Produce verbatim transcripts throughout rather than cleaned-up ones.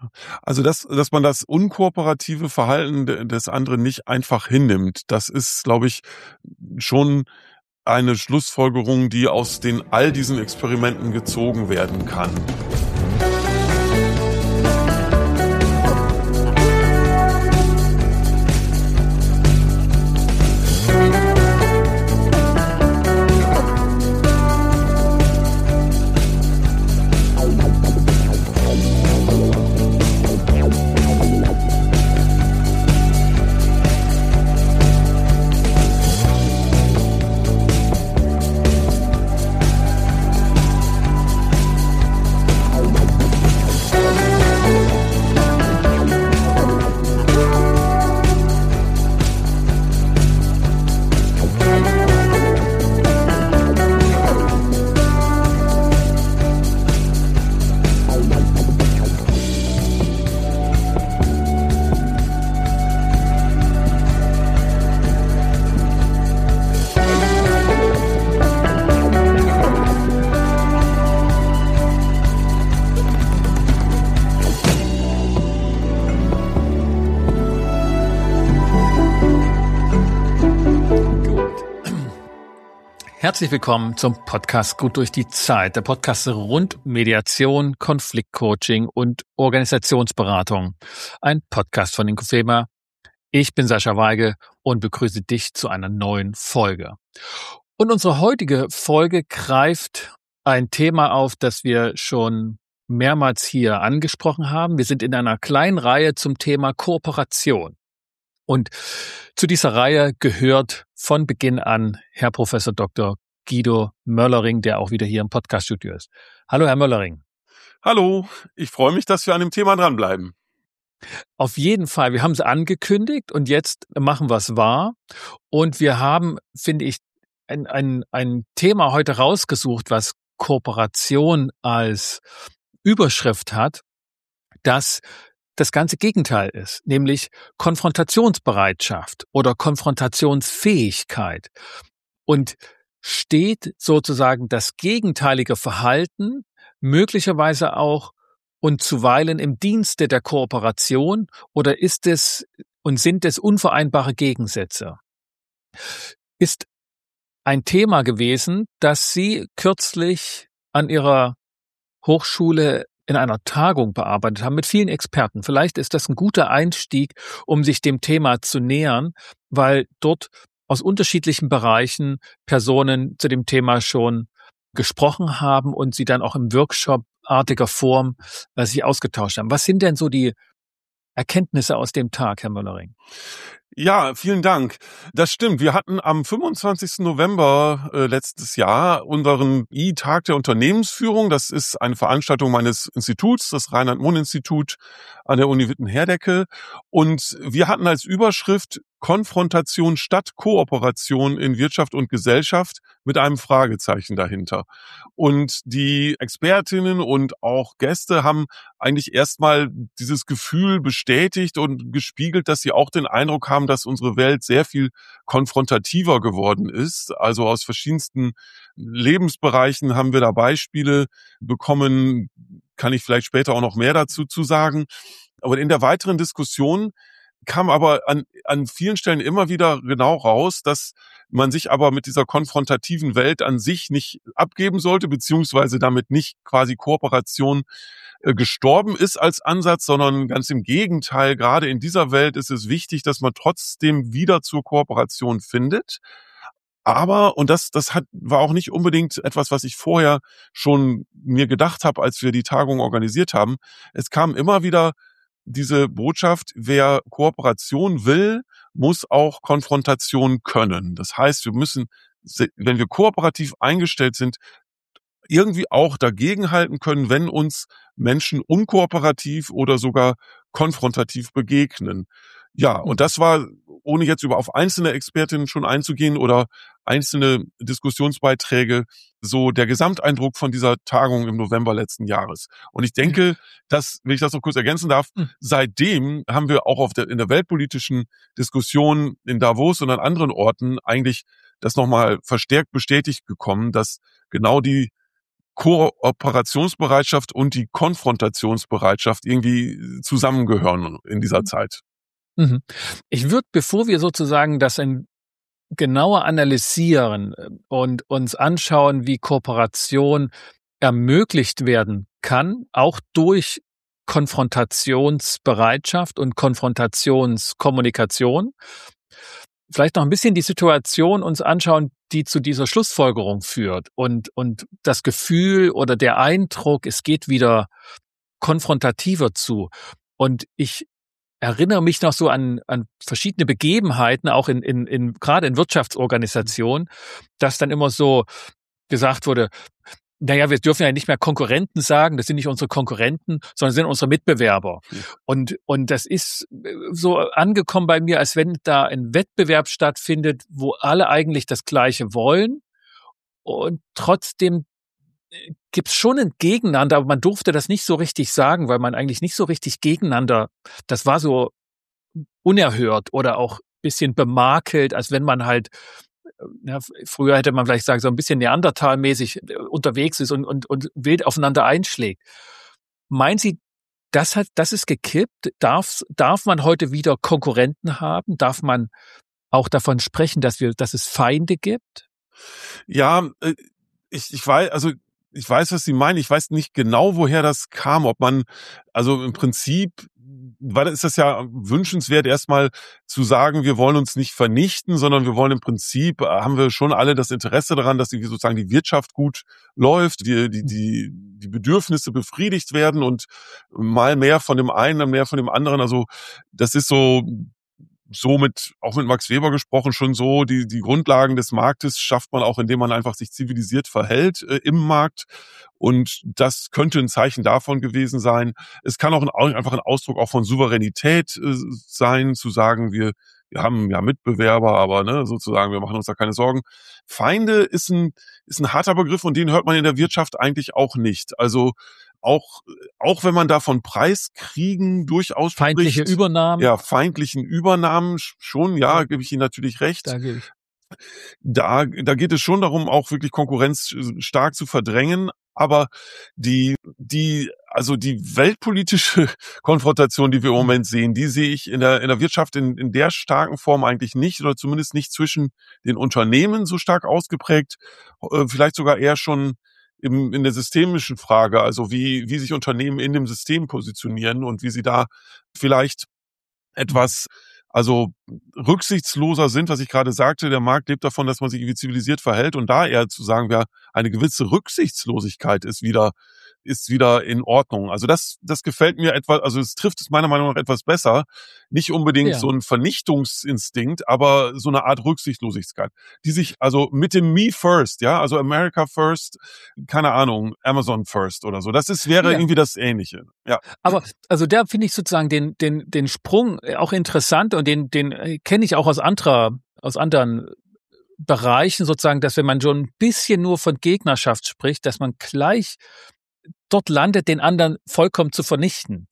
Also, dass dass man das unkooperative Verhalten de des anderen nicht einfach hinnimmt, das ist, glaube ich, schon eine Schlussfolgerung, die aus den all diesen Experimenten gezogen werden kann. Herzlich willkommen zum Podcast Gut durch die Zeit, der Podcast rund um Mediation, Konfliktcoaching und Organisationsberatung. Ein Podcast von Inkofema. Ich bin Sascha Weige und begrüße dich zu einer neuen Folge. Und unsere heutige Folge greift ein Thema auf, das wir schon mehrmals hier angesprochen haben. Wir sind in einer kleinen Reihe zum Thema Kooperation. Und zu dieser Reihe gehört von Beginn an Herr Professor Doktor Guido Möllering, der auch wieder hier im Podcaststudio ist. Hallo, Herr Möllering. Hallo, ich freue mich, dass wir an dem Thema dranbleiben. Auf jeden Fall. Wir haben es angekündigt und jetzt machen wir es wahr. Und wir haben, finde ich, ein, ein, ein Thema heute rausgesucht, was Kooperation als Überschrift hat, das das ganze Gegenteil ist, nämlich Konfrontationsbereitschaft oder Konfrontationsfähigkeit. Und steht sozusagen das gegenteilige Verhalten möglicherweise auch und zuweilen im Dienste der Kooperation oder ist es und sind es unvereinbare Gegensätze? Ist ein Thema gewesen, das Sie kürzlich an Ihrer Hochschule in einer Tagung bearbeitet haben mit vielen Experten. Vielleicht ist das ein guter Einstieg, um sich dem Thema zu nähern, weil dort aus unterschiedlichen Bereichen Personen zu dem Thema schon gesprochen haben und sie dann auch im Workshop-artiger Form äh, sich ausgetauscht haben. Was sind denn so die Erkenntnisse aus dem Tag, Herr Möllering? Ja, vielen Dank. Das stimmt. Wir hatten am fünfundzwanzigsten November äh, letztes Jahr unseren I-Tag der Unternehmensführung. Das ist eine Veranstaltung meines Instituts, das Reinhard-Mohn-Institut an der Uni Witten-Herdecke. Und wir hatten als Überschrift Konfrontation statt Kooperation in Wirtschaft und Gesellschaft mit einem Fragezeichen dahinter. Und die Expertinnen und auch Gäste haben eigentlich erstmal dieses Gefühl bestätigt und gespiegelt, dass sie auch den Eindruck haben, dass unsere Welt sehr viel konfrontativer geworden ist. Also aus verschiedensten Lebensbereichen haben wir da Beispiele bekommen, kann ich vielleicht später auch noch mehr dazu zu sagen. Aber in der weiteren Diskussion kam aber an, an vielen Stellen immer wieder genau raus, dass man sich aber mit dieser konfrontativen Welt an sich nicht abgeben sollte, beziehungsweise damit nicht quasi Kooperation äh, gestorben ist als Ansatz, sondern ganz im Gegenteil, gerade in dieser Welt ist es wichtig, dass man trotzdem wieder zur Kooperation findet. Aber, und das, das hat, war auch nicht unbedingt etwas, was ich vorher schon mir gedacht habe, als wir die Tagung organisiert haben. Es kam immer wieder diese Botschaft, wer Kooperation will, muss auch Konfrontation können. Das heißt, wir müssen, wenn wir kooperativ eingestellt sind, irgendwie auch dagegenhalten können, wenn uns Menschen unkooperativ oder sogar konfrontativ begegnen. Ja, und das war, ohne jetzt über auf einzelne Expertinnen schon einzugehen oder einzelne Diskussionsbeiträge, so der Gesamteindruck von dieser Tagung im November letzten Jahres. Und ich denke, dass, wenn ich das noch kurz ergänzen darf, seitdem haben wir auch auf der, in der weltpolitischen Diskussion in Davos und an anderen Orten eigentlich das nochmal verstärkt bestätigt bekommen, dass genau die Kooperationsbereitschaft und die Konfrontationsbereitschaft irgendwie zusammengehören in dieser Zeit. Mhm. Ich würde, bevor wir sozusagen das ein genauer analysieren und uns anschauen, wie Kooperation ermöglicht werden kann, auch durch Konfrontationsbereitschaft und Konfrontationskommunikation, vielleicht noch ein bisschen die Situation uns anschauen, die zu dieser Schlussfolgerung führt und, und das Gefühl oder der Eindruck, es geht wieder konfrontativer zu. Und ich erinnere mich noch so an, an verschiedene Begebenheiten, auch in, in, in, gerade in Wirtschaftsorganisationen, dass dann immer so gesagt wurde, naja, wir dürfen ja nicht mehr Konkurrenten sagen, das sind nicht unsere Konkurrenten, sondern sind unsere Mitbewerber. Ja. Und, und das ist so angekommen bei mir, als wenn da ein Wettbewerb stattfindet, wo alle eigentlich das Gleiche wollen. Und trotzdem gibt's schon ein Gegeneinander, aber man durfte das nicht so richtig sagen, weil man eigentlich nicht so richtig gegeneinander, das war so unerhört oder auch ein bisschen bemakelt, als wenn man halt, ja, früher hätte man vielleicht sagen, so ein bisschen Neandertal-mäßig unterwegs ist und, und, und wild aufeinander einschlägt. Meinen Sie, das hat, das ist gekippt? Darf, darf man heute wieder Konkurrenten haben? Darf man auch davon sprechen, dass wir, dass es Feinde gibt? Ja, ich, ich weiß, also, ich weiß, was Sie meinen. Ich weiß nicht genau, woher das kam. Ob man, also im Prinzip, weil ist das ja wünschenswert, erstmal zu sagen, wir wollen uns nicht vernichten, sondern wir wollen im Prinzip, haben wir schon alle das Interesse daran, dass die, sozusagen die Wirtschaft gut läuft, die, die, die, die Bedürfnisse befriedigt werden und mal mehr von dem einen, dann mehr von dem anderen. Also das ist so, so mit, auch mit Max Weber gesprochen, schon so, die, die Grundlagen des Marktes schafft man auch, indem man einfach sich zivilisiert verhält äh, im Markt. Und das könnte ein Zeichen davon gewesen sein. Es kann auch ein, einfach ein Ausdruck auch von Souveränität äh, sein, zu sagen, wir, wir haben ja Mitbewerber, aber ne, sozusagen, wir machen uns da keine Sorgen. Feinde ist ein, ist ein harter Begriff und den hört man in der Wirtschaft eigentlich auch nicht. Also Auch, auch wenn man da von Preiskriegen durchaus feindliche spricht, Übernahmen. Ja, feindlichen Übernahmen schon, ja, ja, gebe ich Ihnen natürlich recht. Da gebe ich. Da, da geht es schon darum, auch wirklich Konkurrenz stark zu verdrängen. Aber die, die, also die weltpolitische Konfrontation, die wir im Moment sehen, die sehe ich in der, in der Wirtschaft in, in der starken Form eigentlich nicht oder zumindest nicht zwischen den Unternehmen so stark ausgeprägt. Vielleicht sogar eher schon Im, in der systemischen Frage, also wie, wie sich Unternehmen in dem System positionieren und wie sie da vielleicht etwas, also rücksichtsloser sind, was ich gerade sagte. Der Markt lebt davon, dass man sich irgendwie zivilisiert verhält und da eher zu sagen, ja, eine gewisse Rücksichtslosigkeit ist wieder ist wieder in Ordnung. Also das, das gefällt mir etwas, also es trifft es meiner Meinung nach etwas besser. Nicht unbedingt ja. so ein Vernichtungsinstinkt, aber so eine Art Rücksichtslosigkeit, die sich also mit dem Me First, ja, also America First, keine Ahnung, Amazon First oder so. Das ist, wäre ja. irgendwie das Ähnliche. Ja. Aber also da finde ich sozusagen den, den, den Sprung auch interessant und den, den kenne ich auch aus anderer, aus anderen Bereichen sozusagen, dass wenn man schon ein bisschen nur von Gegnerschaft spricht, dass man gleich dort landet, den anderen vollkommen zu vernichten.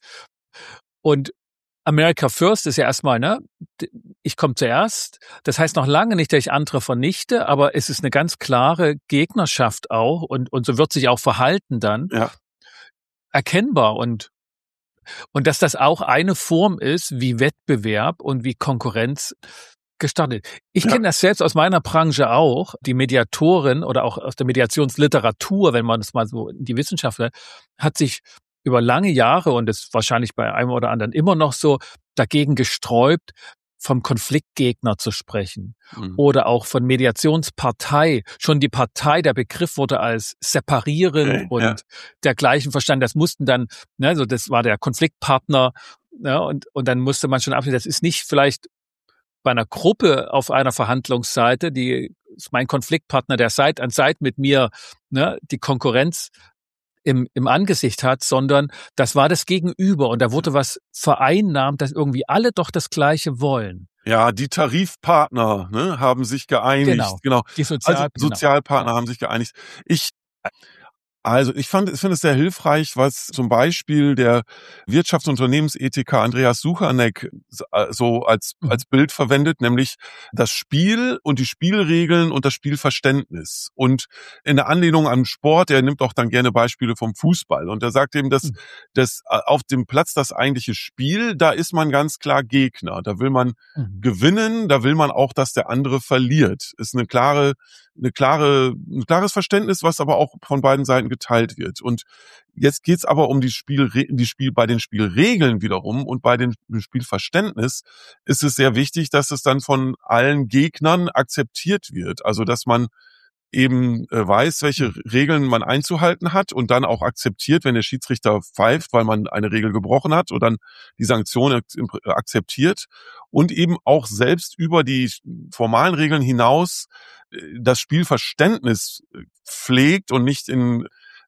Und America First ist ja erstmal, ne, ich komme zuerst. Das heißt noch lange nicht, dass ich andere vernichte, aber es ist eine ganz klare Gegnerschaft auch und, und so wird sich auch verhalten dann ja. erkennbar und, und dass das auch eine Form ist, wie Wettbewerb und wie Konkurrenz gestartet. Ich ja. kenne das selbst aus meiner Branche auch. Die Mediatorin oder auch aus der Mediationsliteratur, wenn man das mal so in die Wissenschaft hat, hat sich über lange Jahre und ist wahrscheinlich bei einem oder anderen immer noch so dagegen gesträubt, vom Konfliktgegner zu sprechen mhm. oder auch von Mediationspartei. Schon die Partei, der Begriff wurde als separierend okay, und ja. dergleichen verstanden. Das mussten dann, ne, so das war der Konfliktpartner, ne, und und dann musste man schon absehen, das ist nicht vielleicht bei einer Gruppe auf einer Verhandlungsseite, die ist mein Konfliktpartner, der Seit an Seit mit mir, ne, die Konkurrenz im, im Angesicht hat, sondern das war das Gegenüber und da wurde was vereinnahmt, dass irgendwie alle doch das Gleiche wollen. Ja, die Tarifpartner, ne, haben sich geeinigt. Genau. genau. Die Sozial- also Sozialpartner genau. haben sich geeinigt. Ich Also ich fand, ich finde es sehr hilfreich, was zum Beispiel der Wirtschafts- und Unternehmensethiker Andreas Suchanek so als, Mhm. als Bild verwendet, nämlich das Spiel und die Spielregeln und das Spielverständnis. Und in der Anlehnung an Sport, er nimmt auch dann gerne Beispiele vom Fußball. Und er sagt eben, dass, Mhm. dass auf dem Platz das eigentliche Spiel, da ist man ganz klar Gegner. Da will man Mhm. gewinnen, da will man auch, dass der andere verliert. Ist eine klare eine klare, ein klares Verständnis, was aber auch von beiden Seiten geteilt wird. Und jetzt geht's aber um die Spielre die Spiel bei den Spielregeln wiederum und bei dem Spielverständnis ist es sehr wichtig, dass es dann von allen Gegnern akzeptiert wird. Also, dass man eben äh, weiß, welche Regeln man einzuhalten hat und dann auch akzeptiert, wenn der Schiedsrichter pfeift, weil man eine Regel gebrochen hat und dann die Sanktion ak akzeptiert und eben auch selbst über die formalen Regeln hinaus äh, das Spielverständnis pflegt und nicht in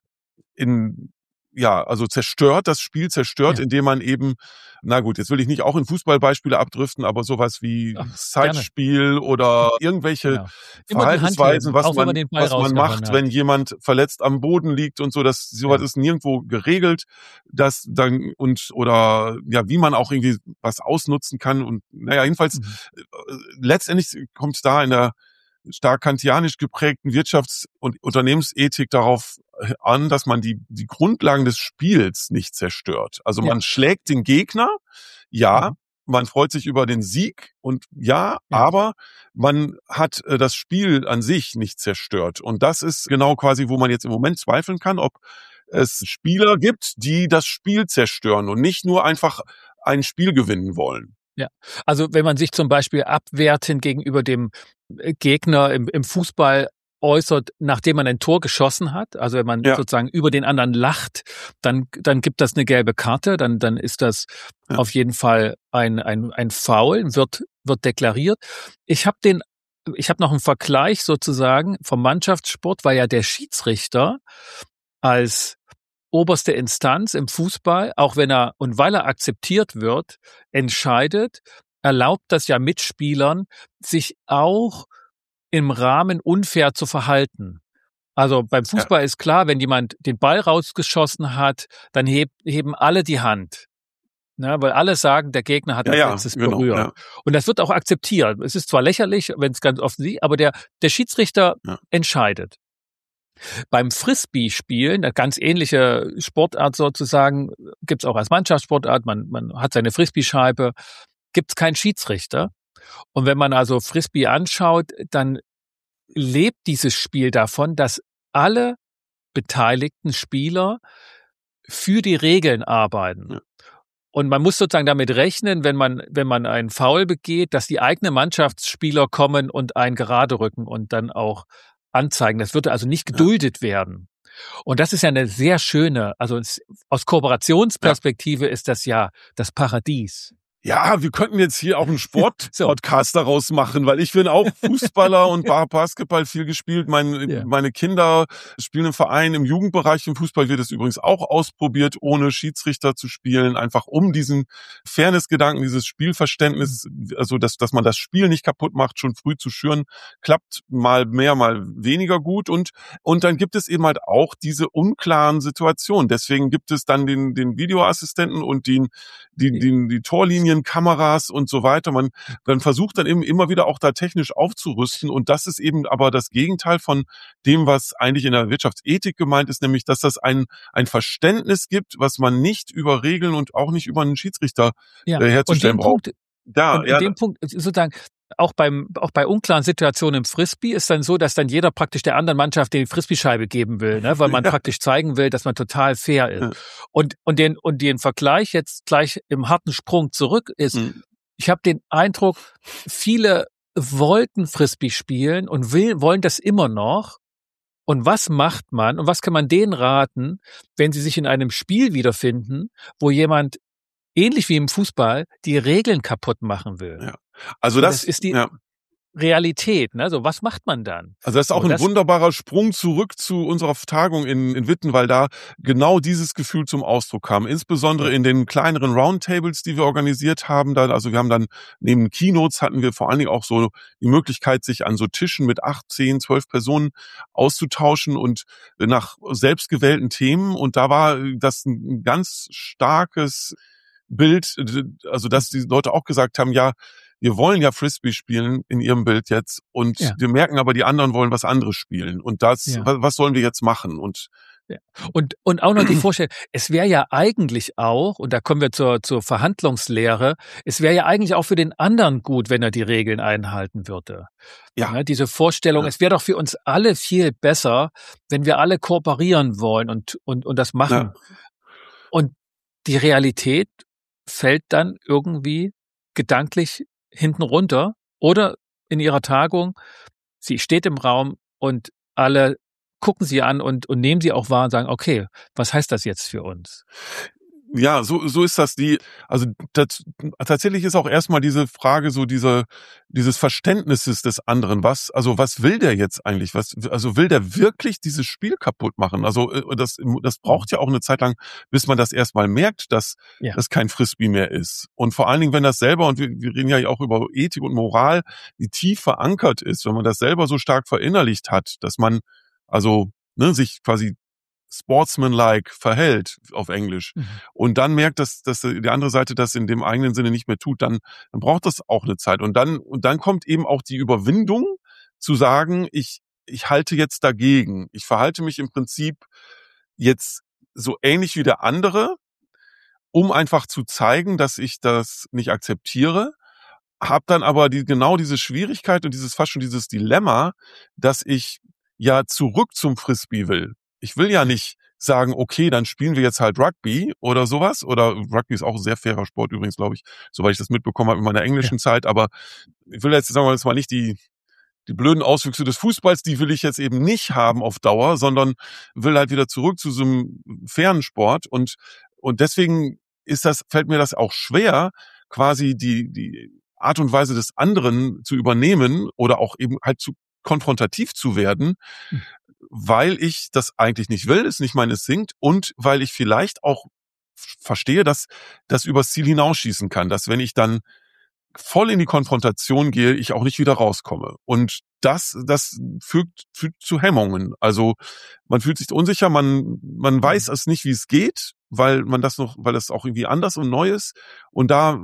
in ja, also zerstört, das Spiel zerstört, Ja. indem man eben, na gut, jetzt will ich nicht auch in Fußballbeispiele abdriften, aber sowas wie Ach, gerne. Zeitspiel oder irgendwelche Genau. Immer die Hand Verhaltensweisen, heben, was auch wenn man man den Ball was man rausgehauen macht, hat. wenn jemand verletzt am Boden liegt und so, das sowas Ja. ist nirgendwo geregelt, dass dann und oder ja, wie man auch irgendwie was ausnutzen kann und naja, jedenfalls Mhm. äh, letztendlich kommt es da in der stark kantianisch geprägten Wirtschafts- und Unternehmensethik darauf an, dass man die, die Grundlagen des Spiels nicht zerstört. Also Ja. man schlägt den Gegner, ja, Mhm. man freut sich über den Sieg und ja, Ja. aber man hat äh, das Spiel an sich nicht zerstört. Und das ist genau quasi, wo man jetzt im Moment zweifeln kann, ob es Spieler gibt, die das Spiel zerstören und nicht nur einfach ein Spiel gewinnen wollen. Ja, also wenn man sich zum Beispiel abwertend gegenüber dem äh, Gegner im, im Fußball äußert, nachdem man ein Tor geschossen hat, also wenn man Ja. sozusagen über den anderen lacht, dann, dann gibt das eine gelbe Karte, dann, dann ist das Ja. auf jeden Fall ein, ein, ein Foul, wird, wird deklariert. Ich habe den, ich habe noch einen Vergleich sozusagen vom Mannschaftssport, weil ja der Schiedsrichter als oberste Instanz im Fußball, auch wenn er und weil er akzeptiert wird, entscheidet, erlaubt das ja Mitspielern, sich auch im Rahmen unfair zu verhalten. Also beim Fußball ja. ist klar, wenn jemand den Ball rausgeschossen hat, dann heb, heben alle die Hand. Ne, weil alle sagen, der Gegner hat ja, das ja, letztes genau, berührt. Ja. Und das wird auch akzeptiert. Es ist zwar lächerlich, wenn es ganz offen ist, aber der, der Schiedsrichter ja. entscheidet. Beim Frisbee-Spielen, eine ganz ähnliche Sportart sozusagen, gibt's auch als Mannschaftssportart, man, man hat seine Frisbee-Scheibe, gibt's keinen Schiedsrichter. Und wenn man also Frisbee anschaut, dann lebt dieses Spiel davon, dass alle beteiligten Spieler für die Regeln arbeiten. Ja. Und man muss sozusagen damit rechnen, wenn man, wenn man einen Foul begeht, dass die eigenen Mannschaftsspieler kommen und einen gerade rücken und dann auch anzeigen. Das würde also nicht geduldet ja. werden. Und das ist ja eine sehr schöne, also aus Kooperationsperspektive ja. ist das ja das Paradies. Ja, wir könnten jetzt hier auch einen Sport-Podcast so. daraus machen, weil ich bin auch Fußballer und Basketball viel gespielt. Mein, ja. Meine Kinder spielen im Verein, im Jugendbereich im Fußball wird es übrigens auch ausprobiert, ohne Schiedsrichter zu spielen, einfach um diesen Fairness-Gedanken, dieses Spielverständnis, also dass, dass man das Spiel nicht kaputt macht, schon früh zu schüren, klappt mal mehr, mal weniger gut. Und, und dann gibt es eben halt auch diese unklaren Situationen. Deswegen gibt es dann den, den Videoassistenten und den, die, die, die Torlinien, Kameras und so weiter. Man, man versucht dann eben immer wieder auch da technisch aufzurüsten und das ist eben aber das Gegenteil von dem, was eigentlich in der Wirtschaftsethik gemeint ist, nämlich, dass das ein, ein Verständnis gibt, was man nicht über Regeln und auch nicht über einen Schiedsrichter ja. äh, herzustellen braucht. Punkt, da, und in ja, dem Punkt sozusagen auch beim auch bei unklaren Situationen im Frisbee ist dann so, dass dann jeder praktisch der anderen Mannschaft die Frisbee-Scheibe geben will, ne, weil man ja. praktisch zeigen will, dass man total fair ist. Ja. Und und den und den Vergleich jetzt gleich im harten Sprung zurück ist. Mhm. Ich habe den Eindruck, viele wollten Frisbee spielen und will, wollen das immer noch. Und was macht man und was kann man denen raten, wenn sie sich in einem Spiel wiederfinden, wo jemand ähnlich wie im Fußball die Regeln kaputt machen will? Ja. Also das, das ist die ja. Realität, ne? So, was macht man dann? Also das ist auch so, ein das, wunderbarer Sprung zurück zu unserer Tagung in, in Witten, weil da genau dieses Gefühl zum Ausdruck kam. Insbesondere ja. in den kleineren Roundtables, die wir organisiert haben. Da, also wir haben dann neben Keynotes hatten wir vor allen Dingen auch so die Möglichkeit, sich an so Tischen mit acht, zehn, zwölf Personen auszutauschen und nach selbstgewählten Themen. Und da war das ein ganz starkes Bild, also dass die Leute auch gesagt haben, ja, wir wollen ja Frisbee spielen in ihrem Bild jetzt und Ja. wir merken aber, die anderen wollen was anderes spielen. Und das, Ja. was, was sollen wir jetzt machen? Und Ja. Und, und auch noch die Vorstellung, es wäre ja eigentlich auch, und da kommen wir zur, zur Verhandlungslehre, es wäre ja eigentlich auch für den anderen gut, wenn er die Regeln einhalten würde. ja, Ja, diese Vorstellung, Ja. es wäre doch für uns alle viel besser, wenn wir alle kooperieren wollen und, und, und das machen. Ja. Und die Realität fällt dann irgendwie gedanklich hinten runter oder in ihrer Tagung, sie steht im Raum und alle gucken sie an und, und nehmen sie auch wahr und sagen, okay, was heißt das jetzt für uns? Ja, so so ist das. Die, also das, tatsächlich ist auch erstmal diese Frage so diese dieses Verständnisses des anderen. Was, also was will der jetzt eigentlich? Was, also will der wirklich dieses Spiel kaputt machen? Also äh, das das braucht ja auch eine Zeit lang, bis man das erstmal merkt, dass Ja. das kein Frisbee mehr ist. Und vor allen Dingen, wenn das selber, und wir, wir reden ja auch über Ethik und Moral, die tief verankert ist, wenn man das selber so stark verinnerlicht hat, dass man also ne, sich quasi sportsmanlike verhält auf Englisch Mhm. und dann merkt, dass, dass die andere Seite das in dem eigenen Sinne nicht mehr tut, dann, dann braucht das auch eine Zeit. Und dann, und dann kommt eben auch die Überwindung zu sagen, ich, ich halte jetzt dagegen. Ich verhalte mich im Prinzip jetzt so ähnlich wie der andere, um einfach zu zeigen, dass ich das nicht akzeptiere, hab dann aber die, genau diese Schwierigkeit und dieses fast schon dieses Dilemma, dass ich ja zurück zum Frisbee will. Ich will ja nicht sagen, okay, dann spielen wir jetzt halt Rugby oder sowas. Oder Rugby ist auch ein sehr fairer Sport übrigens, glaube ich, soweit ich das mitbekommen habe in meiner englischen ja. Zeit. Aber ich will jetzt, sagen wir jetzt mal, nicht die die blöden Auswüchse des Fußballs, die will ich jetzt eben nicht haben auf Dauer, sondern will halt wieder zurück zu so einem fairen Sport. Und und deswegen ist das, fällt mir das auch schwer, quasi die die Art und Weise des anderen zu übernehmen oder auch eben halt zu konfrontativ zu werden, mhm. weil ich das eigentlich nicht will, ist nicht meines singt und weil ich vielleicht auch verstehe, dass das übers Ziel hinausschießen kann, dass wenn ich dann voll in die Konfrontation gehe, ich auch nicht wieder rauskomme. Und das, das fügt, fügt zu Hemmungen. Also man fühlt sich unsicher, man, man weiß es nicht, wie es geht, weil man das noch, weil das auch irgendwie anders und neu ist. Und da,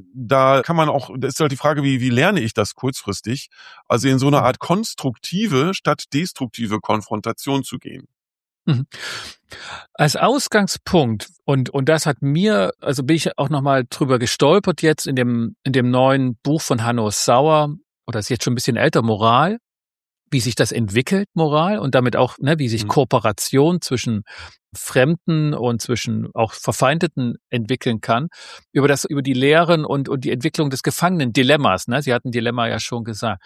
da kann man auch, da ist halt die Frage, wie, wie lerne ich das kurzfristig? Also in so eine Art konstruktive statt destruktive Konfrontation zu gehen. Mhm. Als Ausgangspunkt, und, und das hat mir, also bin ich auch nochmal drüber gestolpert jetzt in dem, in dem neuen Buch von Hanno Sauer, oder ist jetzt schon ein bisschen älter, Moral, wie sich das entwickelt, Moral, und damit auch, ne, wie sich mhm. Kooperation zwischen Fremden und zwischen auch Verfeindeten entwickeln kann, über das, über die Lehren und, und die Entwicklung des Gefangenen-Dilemmas, ne, Sie hatten Dilemma ja schon gesagt.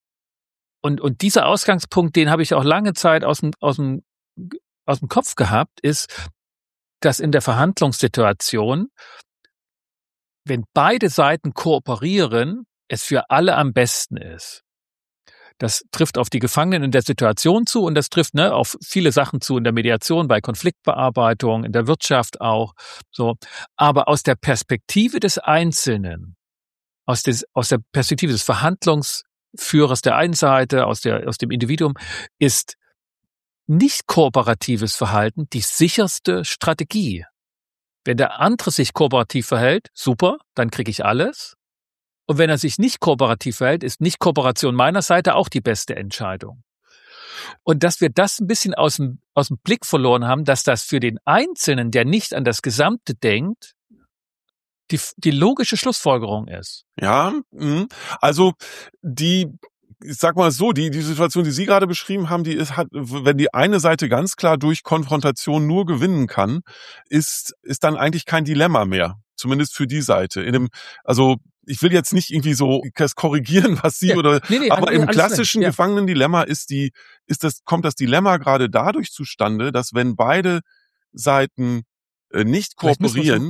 Und, und dieser Ausgangspunkt, den habe ich auch lange Zeit aus dem, aus dem, aus dem Kopf gehabt, ist, dass in der Verhandlungssituation, wenn beide Seiten kooperieren, es für alle am besten ist. Das trifft auf die Gefangenen in der Situation zu und das trifft ne, auf viele Sachen zu in der Mediation, bei Konfliktbearbeitung, in der Wirtschaft auch. So, aber aus der Perspektive des Einzelnen, aus, des, aus der Perspektive des Verhandlungsführers der einen Seite, aus, der, aus dem Individuum, ist nicht kooperatives Verhalten die sicherste Strategie. Wenn der andere sich kooperativ verhält, super, dann kriege ich alles. Und wenn er sich nicht kooperativ verhält, ist Nicht-Kooperation meiner Seite auch die beste Entscheidung. Und dass wir das ein bisschen aus dem, aus dem Blick verloren haben, dass das für den Einzelnen, der nicht an das Gesamte denkt, die, die logische Schlussfolgerung ist. Ja, also die, ich sag mal so, die, die Situation, die Sie gerade beschrieben haben, die ist, hat, wenn die eine Seite ganz klar durch Konfrontation nur gewinnen kann, ist, ist dann eigentlich kein Dilemma mehr. Zumindest für die Seite. In dem, also, ich will jetzt nicht irgendwie so das korrigieren, was Sie ja, oder, nee, nee, aber im klassischen ja. Gefangenendilemma ist die, ist das, kommt das Dilemma gerade dadurch zustande, dass wenn beide Seiten äh, nicht kooperieren,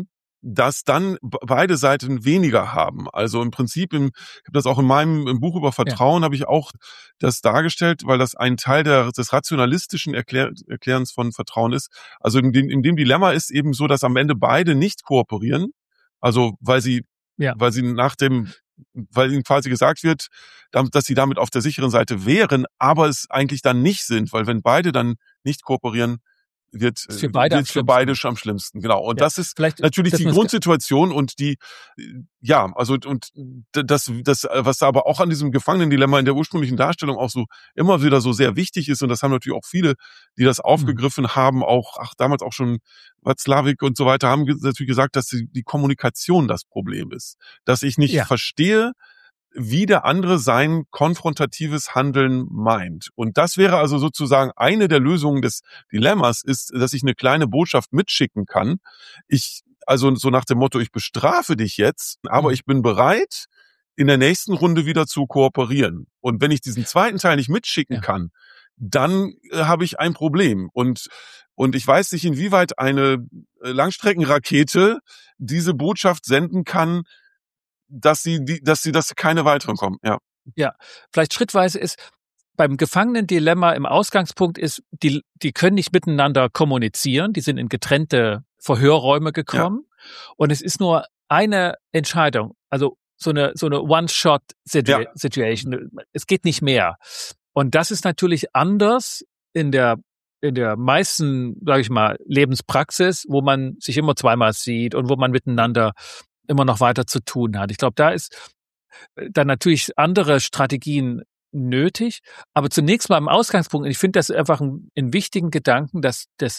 dass dann beide Seiten weniger haben. Also im Prinzip, im, ich habe das auch in meinem im Buch über Vertrauen, ja. habe ich auch das dargestellt, weil das ein Teil der, des rationalistischen Erklär, Erklärens von Vertrauen ist. Also in dem, in dem Dilemma ist eben so, dass am Ende beide nicht kooperieren, also weil sie, ja. weil sie nach dem, weil ihnen quasi gesagt wird, dass sie damit auf der sicheren Seite wären, aber es eigentlich dann nicht sind, weil wenn beide dann nicht kooperieren, wird für beide, wird für beide schon am schlimmsten, genau. Und ja, das ist natürlich die Grundsituation und die, ja, also und das, das, was da aber auch an diesem Gefangenendilemma in der ursprünglichen Darstellung auch so immer wieder so sehr wichtig ist, und das haben natürlich auch viele, die das aufgegriffen mhm. haben, auch, ach, damals auch schon Václavic und so weiter, haben natürlich gesagt, dass die, die Kommunikation das Problem ist, dass ich nicht ja. verstehe, wie der andere sein konfrontatives Handeln meint. Und das wäre also sozusagen eine der Lösungen des Dilemmas, ist, dass ich eine kleine Botschaft mitschicken kann. Ich, also so nach dem Motto, ich bestrafe dich jetzt, aber mhm. ich bin bereit, in der nächsten Runde wieder zu kooperieren. Und wenn ich diesen zweiten Teil nicht mitschicken ja. kann, dann äh, habe ich ein Problem. Und, und ich weiß nicht, inwieweit eine Langstreckenrakete diese Botschaft senden kann, dass sie, die, dass sie, dass keine weiteren kommen, ja. Ja, vielleicht schrittweise ist, beim Gefangenendilemma im Ausgangspunkt ist, die, die können nicht miteinander kommunizieren, die sind in getrennte Verhörräume gekommen. Ja. Und es ist nur eine Entscheidung, also so eine, so eine One-Shot-Situation. Ja. Es geht nicht mehr. Und das ist natürlich anders in der, in der meisten, sage ich mal, Lebenspraxis, wo man sich immer zweimal sieht und wo man miteinander immer noch weiter zu tun hat. Ich glaube, da ist dann natürlich andere Strategien nötig. Aber zunächst mal im Ausgangspunkt, ich finde das einfach einen, einen wichtigen Gedanken, dass das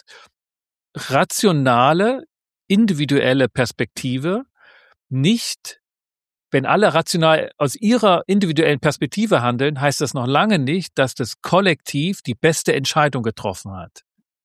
rationale, individuelle Perspektive nicht, wenn alle rational aus ihrer individuellen Perspektive handeln, heißt das noch lange nicht, dass das Kollektiv die beste Entscheidung getroffen hat.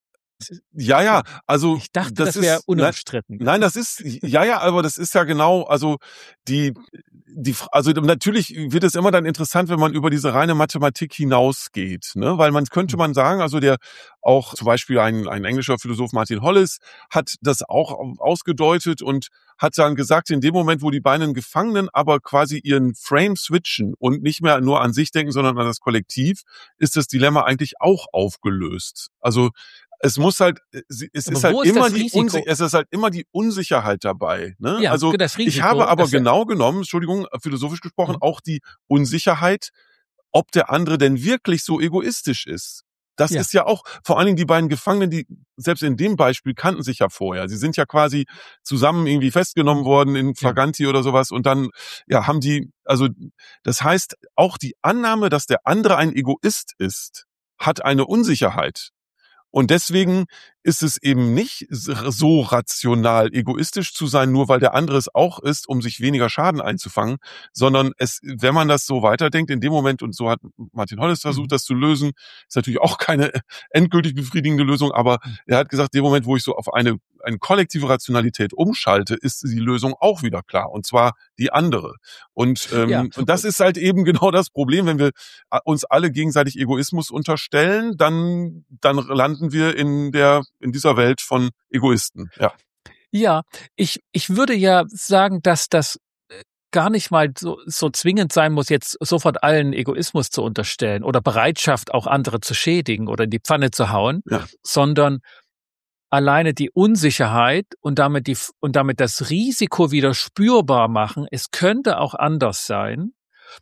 Ja, ja, also ich dachte, das, das wäre unumstritten. Nein, nein, das ist ja, ja, aber das ist ja genau, also die, die, also natürlich wird es immer dann interessant, wenn man über diese reine Mathematik hinausgeht, ne, weil man könnte man sagen, also der auch zum Beispiel ein ein englischer Philosoph Martin Hollis hat das auch ausgedeutet und hat dann gesagt, in dem Moment, wo die beiden Gefangenen aber quasi ihren Frame switchen und nicht mehr nur an sich denken, sondern an das Kollektiv, ist das Dilemma eigentlich auch aufgelöst. Also es muss halt, es aber ist halt immer ist die Unsicherheit, es ist halt immer die Unsicherheit dabei, ne? Ja, also das Risiko, ich habe aber genau genommen, Entschuldigung, philosophisch gesprochen, mhm. auch die Unsicherheit, ob der andere denn wirklich so egoistisch ist. Das ja. ist ja auch, vor allen Dingen die beiden Gefangenen, die selbst in dem Beispiel kannten sich ja vorher. Sie sind ja quasi zusammen irgendwie festgenommen worden in Flagranti ja. oder sowas und dann, ja, haben die, also das heißt, auch die Annahme, dass der andere ein Egoist ist, hat eine Unsicherheit. Und deswegen ist es eben nicht so rational egoistisch zu sein, nur weil der andere es auch ist, um sich weniger Schaden einzufangen, sondern es, wenn man das so weiterdenkt, in dem Moment, und so hat Martin Hollis versucht, mhm. das zu lösen, ist natürlich auch keine endgültig befriedigende Lösung, aber er hat gesagt, in dem Moment, wo ich so auf eine, eine kollektive Rationalität umschalte, ist die Lösung auch wieder klar, und zwar die andere. Und, ähm, ja. und das ist halt eben genau das Problem, wenn wir uns alle gegenseitig Egoismus unterstellen, dann, dann landen wir in der in dieser Welt von Egoisten. Ja, ja, ich ich würde ja sagen, dass das gar nicht mal so, so zwingend sein muss, jetzt sofort allen Egoismus zu unterstellen oder Bereitschaft, auch andere zu schädigen oder in die Pfanne zu hauen, ja. sondern alleine die Unsicherheit und damit die und damit das Risiko wieder spürbar machen. Es könnte auch anders sein.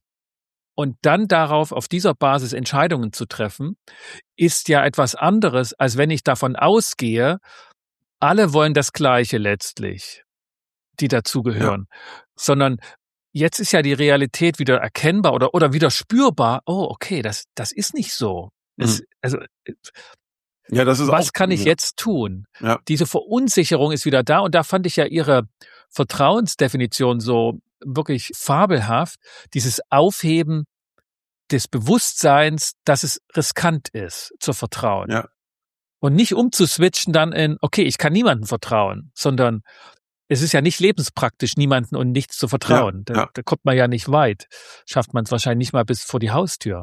Und dann darauf, auf dieser Basis Entscheidungen zu treffen, ist ja etwas anderes, als wenn ich davon ausgehe, alle wollen das Gleiche letztlich, die dazugehören. Ja. Sondern jetzt ist ja die Realität wieder erkennbar oder, oder wieder spürbar. Oh, okay, das, das ist nicht so. Das, mhm. Also, ja, das ist was auch, kann ich ja. jetzt tun? Ja. Diese Verunsicherung ist wieder da. Und da fand ich ja Ihre Vertrauensdefinition so wirklich fabelhaft, dieses Aufheben des Bewusstseins, dass es riskant ist, zu vertrauen. Ja. Und nicht umzuswitchen dann in, okay, ich kann niemandem vertrauen, sondern es ist ja nicht lebenspraktisch, niemanden und nichts zu vertrauen. Ja, da, ja. da kommt man ja nicht weit. Schafft man es wahrscheinlich nicht mal bis vor die Haustür.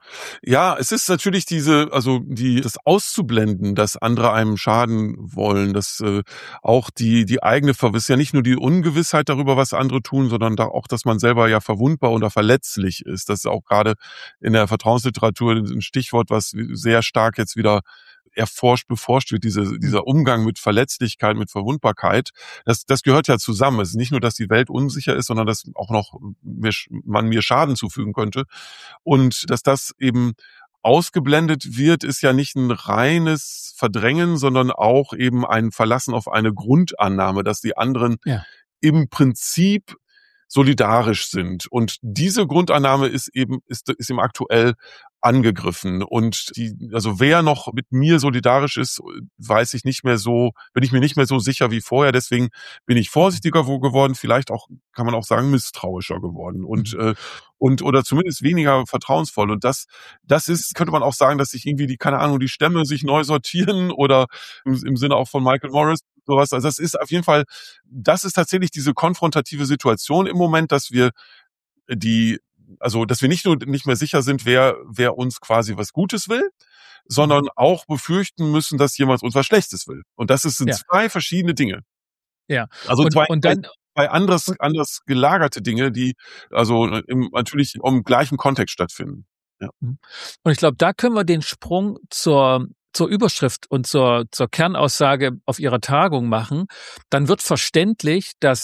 Ja, es ist natürlich diese, also die, das auszublenden, dass andere einem schaden wollen, dass äh, auch die die eigene Verwiss ja nicht nur die Ungewissheit darüber, was andere tun, sondern da auch, dass man selber ja verwundbar oder verletzlich ist. Das ist auch gerade in der Vertrauensliteratur ein Stichwort, was sehr stark jetzt wieder erforscht, beforscht wird, diese, dieser Umgang mit Verletzlichkeit, mit Verwundbarkeit. Das, das gehört ja zusammen. Es ist nicht nur, dass die Welt unsicher ist, sondern dass auch noch mir, man mir Schaden zufügen könnte. Und dass das eben ausgeblendet wird, ist ja nicht ein reines Verdrängen, sondern auch eben ein Verlassen auf eine Grundannahme, dass die anderen Ja. im Prinzip solidarisch sind. Und diese Grundannahme ist eben, ist, ist eben aktuell angegriffen. Und die, also wer noch mit mir solidarisch ist, weiß ich nicht mehr so, bin ich mir nicht mehr so sicher wie vorher. Deswegen bin ich vorsichtiger geworden, vielleicht auch, kann man auch sagen, misstrauischer geworden und, mhm. äh, und, oder zumindest weniger vertrauensvoll. Und das, das ist, könnte man auch sagen, dass sich irgendwie die, keine Ahnung, die Stämme sich neu sortieren oder im, im Sinne auch von Michael Morris, sowas. Also das ist auf jeden Fall, das ist tatsächlich diese konfrontative Situation im Moment, dass wir die, also, dass wir nicht nur nicht mehr sicher sind, wer, wer uns quasi was Gutes will, sondern auch befürchten müssen, dass jemand uns was Schlechtes will. Und das sind ja. zwei verschiedene Dinge. Ja. Also und, zwei, und dann, zwei anders, anders gelagerte Dinge, die also im, natürlich im gleichen Kontext stattfinden. Ja. Und ich glaube, da können wir den Sprung zur, zur Überschrift und zur, zur Kernaussage auf Ihrer Tagung machen. Dann wird verständlich, dass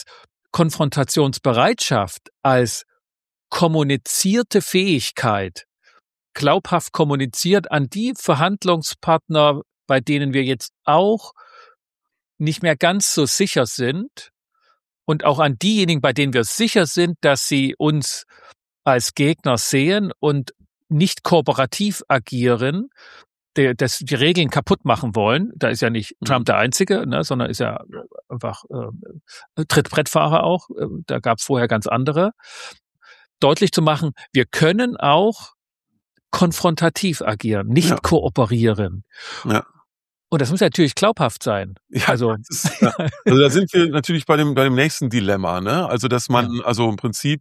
Konfrontationsbereitschaft als kommunizierte Fähigkeit, glaubhaft kommuniziert an die Verhandlungspartner, bei denen wir jetzt auch nicht mehr ganz so sicher sind und auch an diejenigen, bei denen wir sicher sind, dass sie uns als Gegner sehen und nicht kooperativ agieren, die, das, die Regeln kaputt machen wollen. Da ist ja nicht Trump der Einzige, ne, sondern ist ja einfach äh, Trittbrettfahrer auch. Da gab es vorher ganz andere. Deutlich zu machen, wir können auch konfrontativ agieren, nicht ja. kooperieren. Ja. Und das muss natürlich glaubhaft sein. Ja, also, ist, ja. also da sind wir natürlich bei dem bei dem nächsten Dilemma, ne? Also dass man ja. also im Prinzip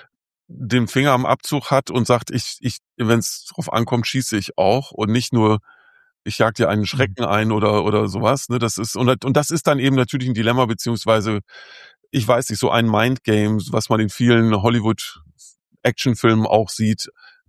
den Finger am Abzug hat und sagt, ich ich wenn es drauf ankommt, schieße ich auch und nicht nur ich jag dir einen Schrecken mhm. ein oder oder sowas, ne? Das ist und und das ist dann eben natürlich ein Dilemma beziehungsweise ich weiß nicht, so ein Mindgame, was man in vielen Hollywood-Actionfilmen auch sieht.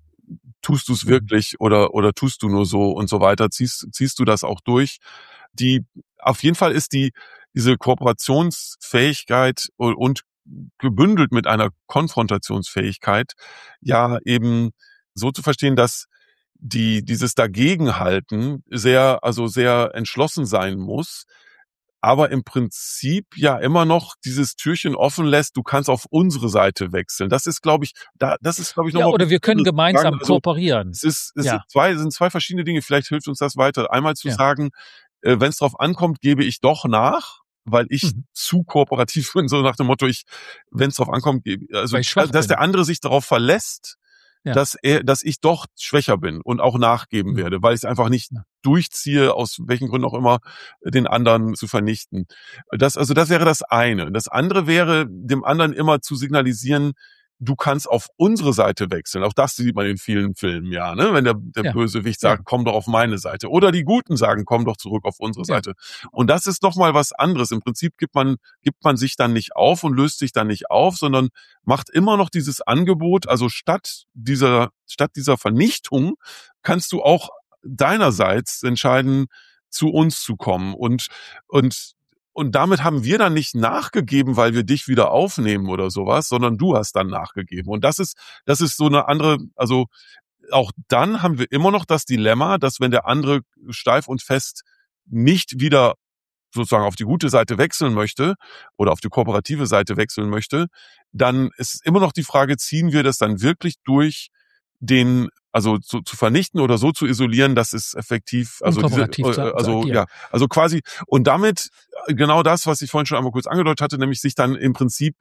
Tust du es wirklich oder oder tust du nur so und so weiter? Ziehst ziehst du das auch durch? Die auf jeden Fall ist die diese Kooperationsfähigkeit und gebündelt mit einer Konfrontationsfähigkeit ja eben so zu verstehen, dass die dieses Dagegenhalten sehr also sehr entschlossen sein muss. Aber im Prinzip ja immer noch dieses Türchen offen lässt, du kannst auf unsere Seite wechseln. Das ist, glaube ich, da, das ist, glaube ich, noch ja, mal oder wir können gemeinsam also, kooperieren. Es ist, es ja. sind zwei, sind zwei verschiedene Dinge. Vielleicht hilft uns das weiter. Einmal zu ja. sagen, äh, wenn es drauf ankommt, gebe ich doch nach, weil ich mhm. zu kooperativ bin, so nach dem Motto, ich, wenn es drauf ankommt, gebe, also, dass bin. der andere sich darauf verlässt, Ja. dass er, dass ich doch schwächer bin und auch nachgeben mhm. werde, weil ich es einfach nicht ja. durchziehe, aus welchen Gründen auch immer, den anderen zu vernichten. Das, also das wäre das eine. Das andere wäre, dem anderen immer zu signalisieren, du kannst auf unsere Seite wechseln. Auch das sieht man in vielen Filmen, ja, ne? Wenn der, der ja. Bösewicht sagt, ja. komm doch auf meine Seite. Oder die Guten sagen, komm doch zurück auf unsere ja. Seite. Und das ist noch mal was anderes. Im Prinzip gibt man, gibt man sich dann nicht auf und löst sich dann nicht auf, sondern macht immer noch dieses Angebot. Also statt dieser, statt dieser Vernichtung kannst du auch deinerseits entscheiden, zu uns zu kommen. Und, und, Und damit haben wir dann nicht nachgegeben, weil wir dich wieder aufnehmen oder sowas, sondern du hast dann nachgegeben. Und das ist, das ist so eine andere, also auch dann haben wir immer noch das Dilemma, dass wenn der andere steif und fest nicht wieder sozusagen auf die gute Seite wechseln möchte oder auf die kooperative Seite wechseln möchte, dann ist immer noch die Frage, ziehen wir das dann wirklich durch, den also zu, zu vernichten oder so zu isolieren, dass es effektiv, also diese, also ja, also quasi und damit genau das, was ich vorhin schon einmal kurz angedeutet hatte, nämlich sich dann im Prinzip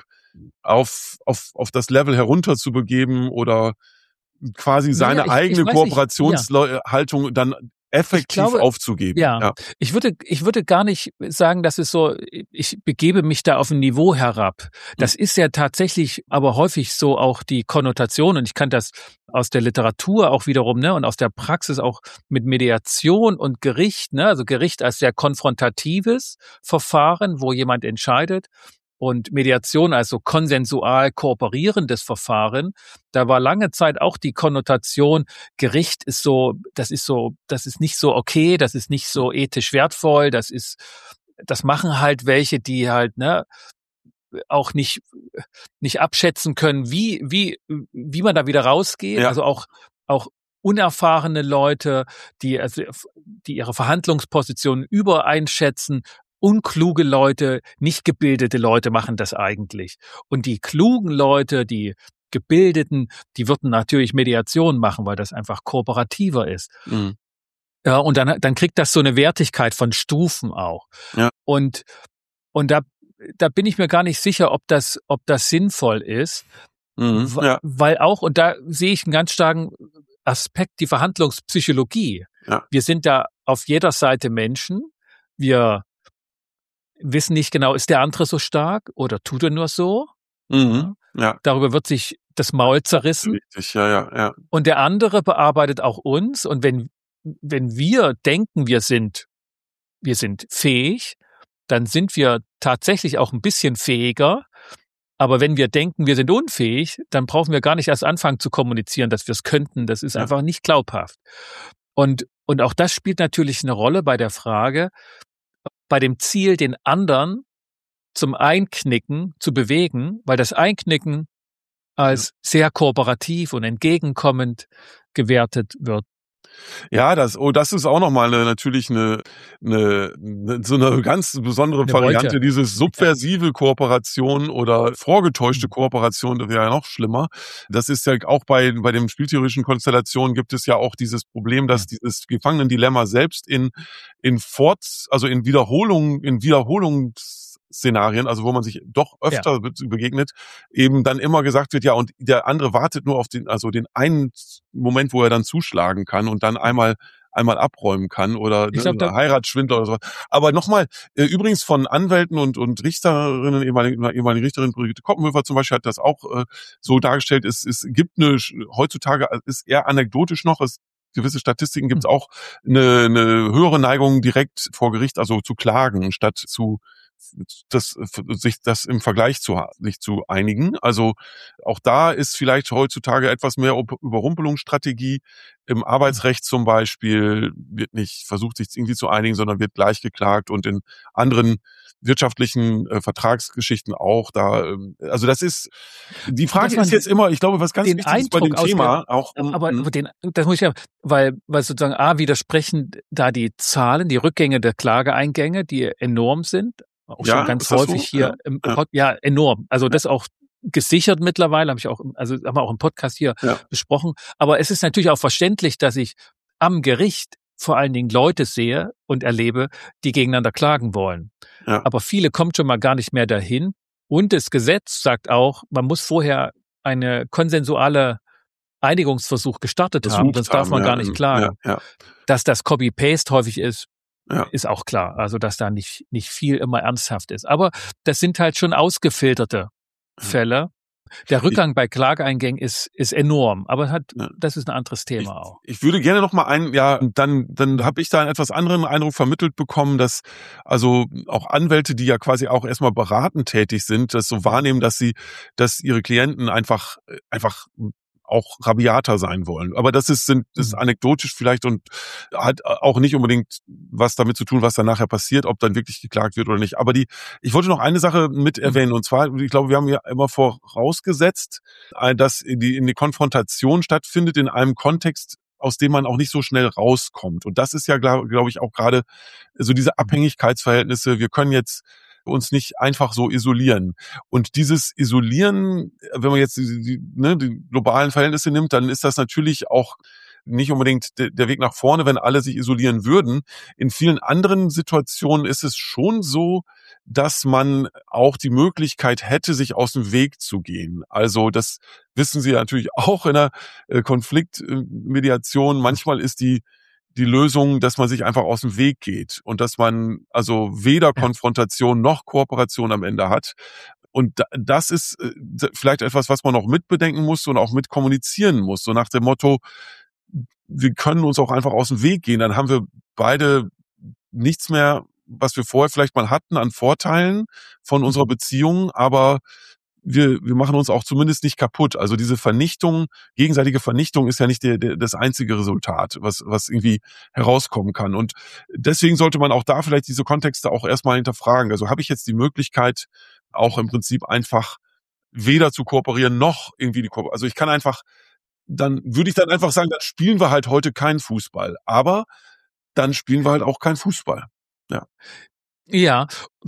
auf auf auf das Level herunter zu begeben oder quasi seine ja, ich, eigene ich Kooperationshaltung ja. dann effektiv glaube, aufzugeben. Ja, Ja. ich würde, ich würde gar nicht sagen, dass es so, ich begebe mich da auf ein Niveau herab. Das ist ja tatsächlich aber häufig so auch die Konnotation, und ich kann das aus der Literatur auch wiederum, ne, und aus der Praxis auch mit Mediation und Gericht, ne, also Gericht als sehr konfrontatives Verfahren, wo jemand entscheidet, und Mediation als so konsensual kooperierendes Verfahren. Da war lange Zeit auch die Konnotation, Gericht ist so, das ist so, das ist nicht so okay, das ist nicht so ethisch wertvoll, das ist, das machen halt welche, die halt, ne, auch nicht, nicht abschätzen können, wie, wie, wie man da wieder rausgeht. Ja. Also auch, auch unerfahrene Leute, die, also, die ihre Verhandlungspositionen übereinschätzen. Unkluge Leute, nicht gebildete Leute machen das eigentlich. Und die klugen Leute, die Gebildeten, die würden natürlich Mediation machen, weil das einfach kooperativer ist. Mhm. Ja, und dann, dann kriegt das so eine Wertigkeit von Stufen auch. Ja. Und, und da, da bin ich mir gar nicht sicher, ob das, ob das sinnvoll ist. Mhm. Weil, Ja. weil auch, und da sehe ich einen ganz starken Aspekt, die Verhandlungspsychologie. Ja. Wir sind da auf jeder Seite Menschen. Wir wissen nicht genau, ist der andere so stark oder tut er nur so? Mhm. Ja. Darüber wird sich das Maul zerrissen. Richtig, ja, ja, ja. Und der andere bearbeitet auch uns. Und wenn, wenn wir denken, wir sind, wir sind fähig, dann sind wir tatsächlich auch ein bisschen fähiger. Aber wenn wir denken, wir sind unfähig, dann brauchen wir gar nicht erst anfangen zu kommunizieren, dass wir es könnten. Das ist Ja. einfach nicht glaubhaft. Und, und auch das spielt natürlich eine Rolle bei der Frage, bei dem Ziel, den anderen zum Einknicken zu bewegen, weil das Einknicken als sehr kooperativ und entgegenkommend gewertet wird. Ja, das, oh, das ist auch nochmal eine, natürlich eine, eine, eine, so eine ganz besondere Eine Variante, Wolte. dieses subversive Kooperation oder vorgetäuschte Kooperation, das wäre ja noch schlimmer. Das ist ja auch bei, bei den spieltheoretischen Konstellationen gibt es ja auch dieses Problem, dass dieses Gefangenendilemma selbst in, in Fort, also in Wiederholung, in Wiederholungsszenarien, also wo man sich doch öfter ja. begegnet, eben dann immer gesagt wird, ja, und der andere wartet nur auf den, also den einen Moment, wo er dann zuschlagen kann und dann einmal einmal abräumen kann oder ich glaub, ne, Heiratsschwindler oder so. Aber nochmal, äh, übrigens von Anwälten und und Richterinnen, ehemalige, ehemalige Richterin Brigitte Koppenhöfer zum Beispiel hat das auch äh, so dargestellt, es, es gibt eine, heutzutage ist eher anekdotisch noch, es gewisse Statistiken gibt es auch eine, eine höhere Neigung direkt vor Gericht, also zu klagen, statt zu das, sich das im Vergleich zu, sich zu einigen. Also auch da ist vielleicht heutzutage etwas mehr Überrumpelungsstrategie. Im Arbeitsrecht zum Beispiel wird nicht versucht, sich irgendwie zu einigen, sondern wird gleich geklagt und in anderen wirtschaftlichen äh, Vertragsgeschichten auch da. Ähm, also das ist, die Frage ist jetzt immer, ich glaube, was ganz wichtig ist bei dem Thema auch. Um, aber aber den, das muss ich ja, weil, weil sozusagen A, widersprechen da die Zahlen, die Rückgänge der Klageeingänge, die enorm sind. Auch ja, schon ganz häufig so? hier ja. im Pod, ja, enorm. Also das auch gesichert mittlerweile, habe ich auch, also haben wir auch im Podcast hier ja. besprochen. Aber es ist natürlich auch verständlich, dass ich am Gericht vor allen Dingen Leute sehe und erlebe, die gegeneinander klagen wollen. Ja. Aber viele kommen schon mal gar nicht mehr dahin. Und das Gesetz sagt auch, man muss vorher eine konsensuale Einigungsversuch gestartet Versucht haben, sonst darf man haben, gar ja, nicht klagen. Ja, ja. Dass das Copy-Paste häufig ist, Ja. ist auch klar. Also, dass da nicht, nicht viel immer ernsthaft ist. Aber das sind halt schon ausgefilterte Fälle. Der Rückgang ich, bei Klageeingängen ist, ist enorm. Aber hat, ja. das ist ein anderes Thema ich, auch. Ich würde gerne noch mal ein, ja, dann, dann habe ich da einen etwas anderen Eindruck vermittelt bekommen, dass also auch Anwälte, die ja quasi auch erstmal beratend tätig sind, das so wahrnehmen, dass sie, dass ihre Klienten einfach, einfach auch rabiater sein wollen. Aber das ist, sind, das ist anekdotisch vielleicht und hat auch nicht unbedingt was damit zu tun, was dann nachher passiert, ob dann wirklich geklagt wird oder nicht. Aber die, ich wollte noch eine Sache mit erwähnen, und zwar, ich glaube, wir haben ja immer vorausgesetzt, dass die, in die Konfrontation stattfindet in einem Kontext, aus dem man auch nicht so schnell rauskommt. Und das ist ja, glaube glaub ich, auch gerade so diese Abhängigkeitsverhältnisse. Wir können jetzt uns nicht einfach so isolieren. Und dieses Isolieren, wenn man jetzt die, die, ne, die globalen Verhältnisse nimmt, dann ist das natürlich auch nicht unbedingt de, der Weg nach vorne, wenn alle sich isolieren würden. In vielen anderen Situationen ist es schon so, dass man auch die Möglichkeit hätte, sich aus dem Weg zu gehen. Also das wissen Sie natürlich auch in der Konfliktmediation. Manchmal ist die die Lösung, dass man sich einfach aus dem Weg geht und dass man also weder Ja. Konfrontation noch Kooperation am Ende hat. Und das ist vielleicht etwas, was man noch mitbedenken muss und auch mit kommunizieren muss. So nach dem Motto, wir können uns auch einfach aus dem Weg gehen. Dann haben wir beide nichts mehr, was wir vorher vielleicht mal hatten an Vorteilen von unserer Beziehung, aber wir, wir machen uns auch zumindest nicht kaputt. Also diese Vernichtung, gegenseitige Vernichtung ist ja nicht der, der, das einzige Resultat, was, was irgendwie herauskommen kann. Und deswegen sollte man auch da vielleicht diese Kontexte auch erstmal hinterfragen. Also habe ich jetzt die Möglichkeit, auch im Prinzip einfach weder zu kooperieren noch irgendwie die Kooperation. Also ich kann einfach, dann würde ich dann einfach sagen, dann spielen wir halt heute keinen Fußball. Aber dann spielen wir halt auch keinen Fußball. Ja. Ja.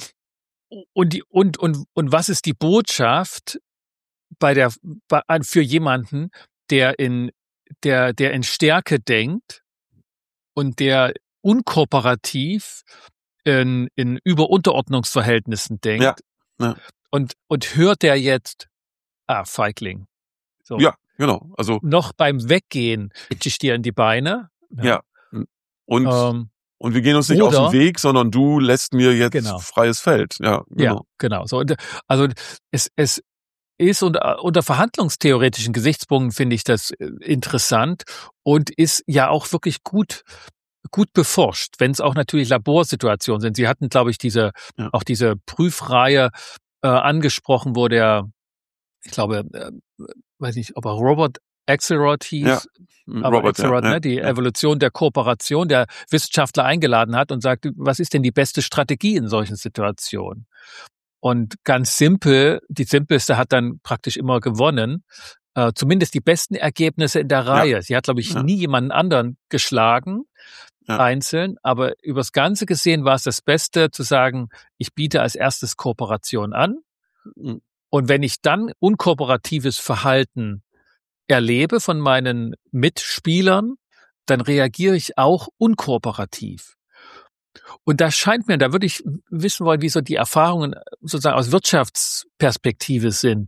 Und die, und, und, und was ist die Botschaft bei der, bei, für jemanden, der in, der, der in Stärke denkt und der unkooperativ in, in Über-Unterordnungsverhältnissen denkt? Ja. Ja. Und, und hört der jetzt, ah, Feigling. So. Ja, genau. Also. Noch beim Weggehen pitch ich dir in die Beine. Ja. ja. Und, ähm, und wir gehen uns nicht oder, aus dem Weg, sondern du lässt mir jetzt genau. freies Feld. Ja, genau. Ja, genau. So, also es, es ist unter, unter verhandlungstheoretischen Gesichtspunkten finde ich das interessant und ist ja auch wirklich gut gut beforscht, wenn es auch natürlich Laborsituationen sind. Sie hatten, glaube ich, diese ja. auch diese Prüfreihe äh, angesprochen, wo der, ich glaube, äh, weiß nicht, ob er Robert Axelrod hieß, ja. aber Robert, Axelrod, ja, ne, die ja. Evolution der Kooperation, der Wissenschaftler eingeladen hat und sagt, was ist denn die beste Strategie in solchen Situationen? Und ganz simpel, die simpelste hat dann praktisch immer gewonnen, äh, zumindest die besten Ergebnisse in der Reihe. Ja. Sie hat, glaube ich, ja. nie jemanden anderen geschlagen, ja. einzeln, aber übers Ganze gesehen war es das Beste, zu sagen, ich biete als erstes Kooperation an. Mhm. Und wenn ich dann unkooperatives Verhalten erlebe von meinen Mitspielern, dann reagiere ich auch unkooperativ. Und da scheint mir, da würde ich wissen wollen, wie so die Erfahrungen sozusagen aus Wirtschaftsperspektive sind,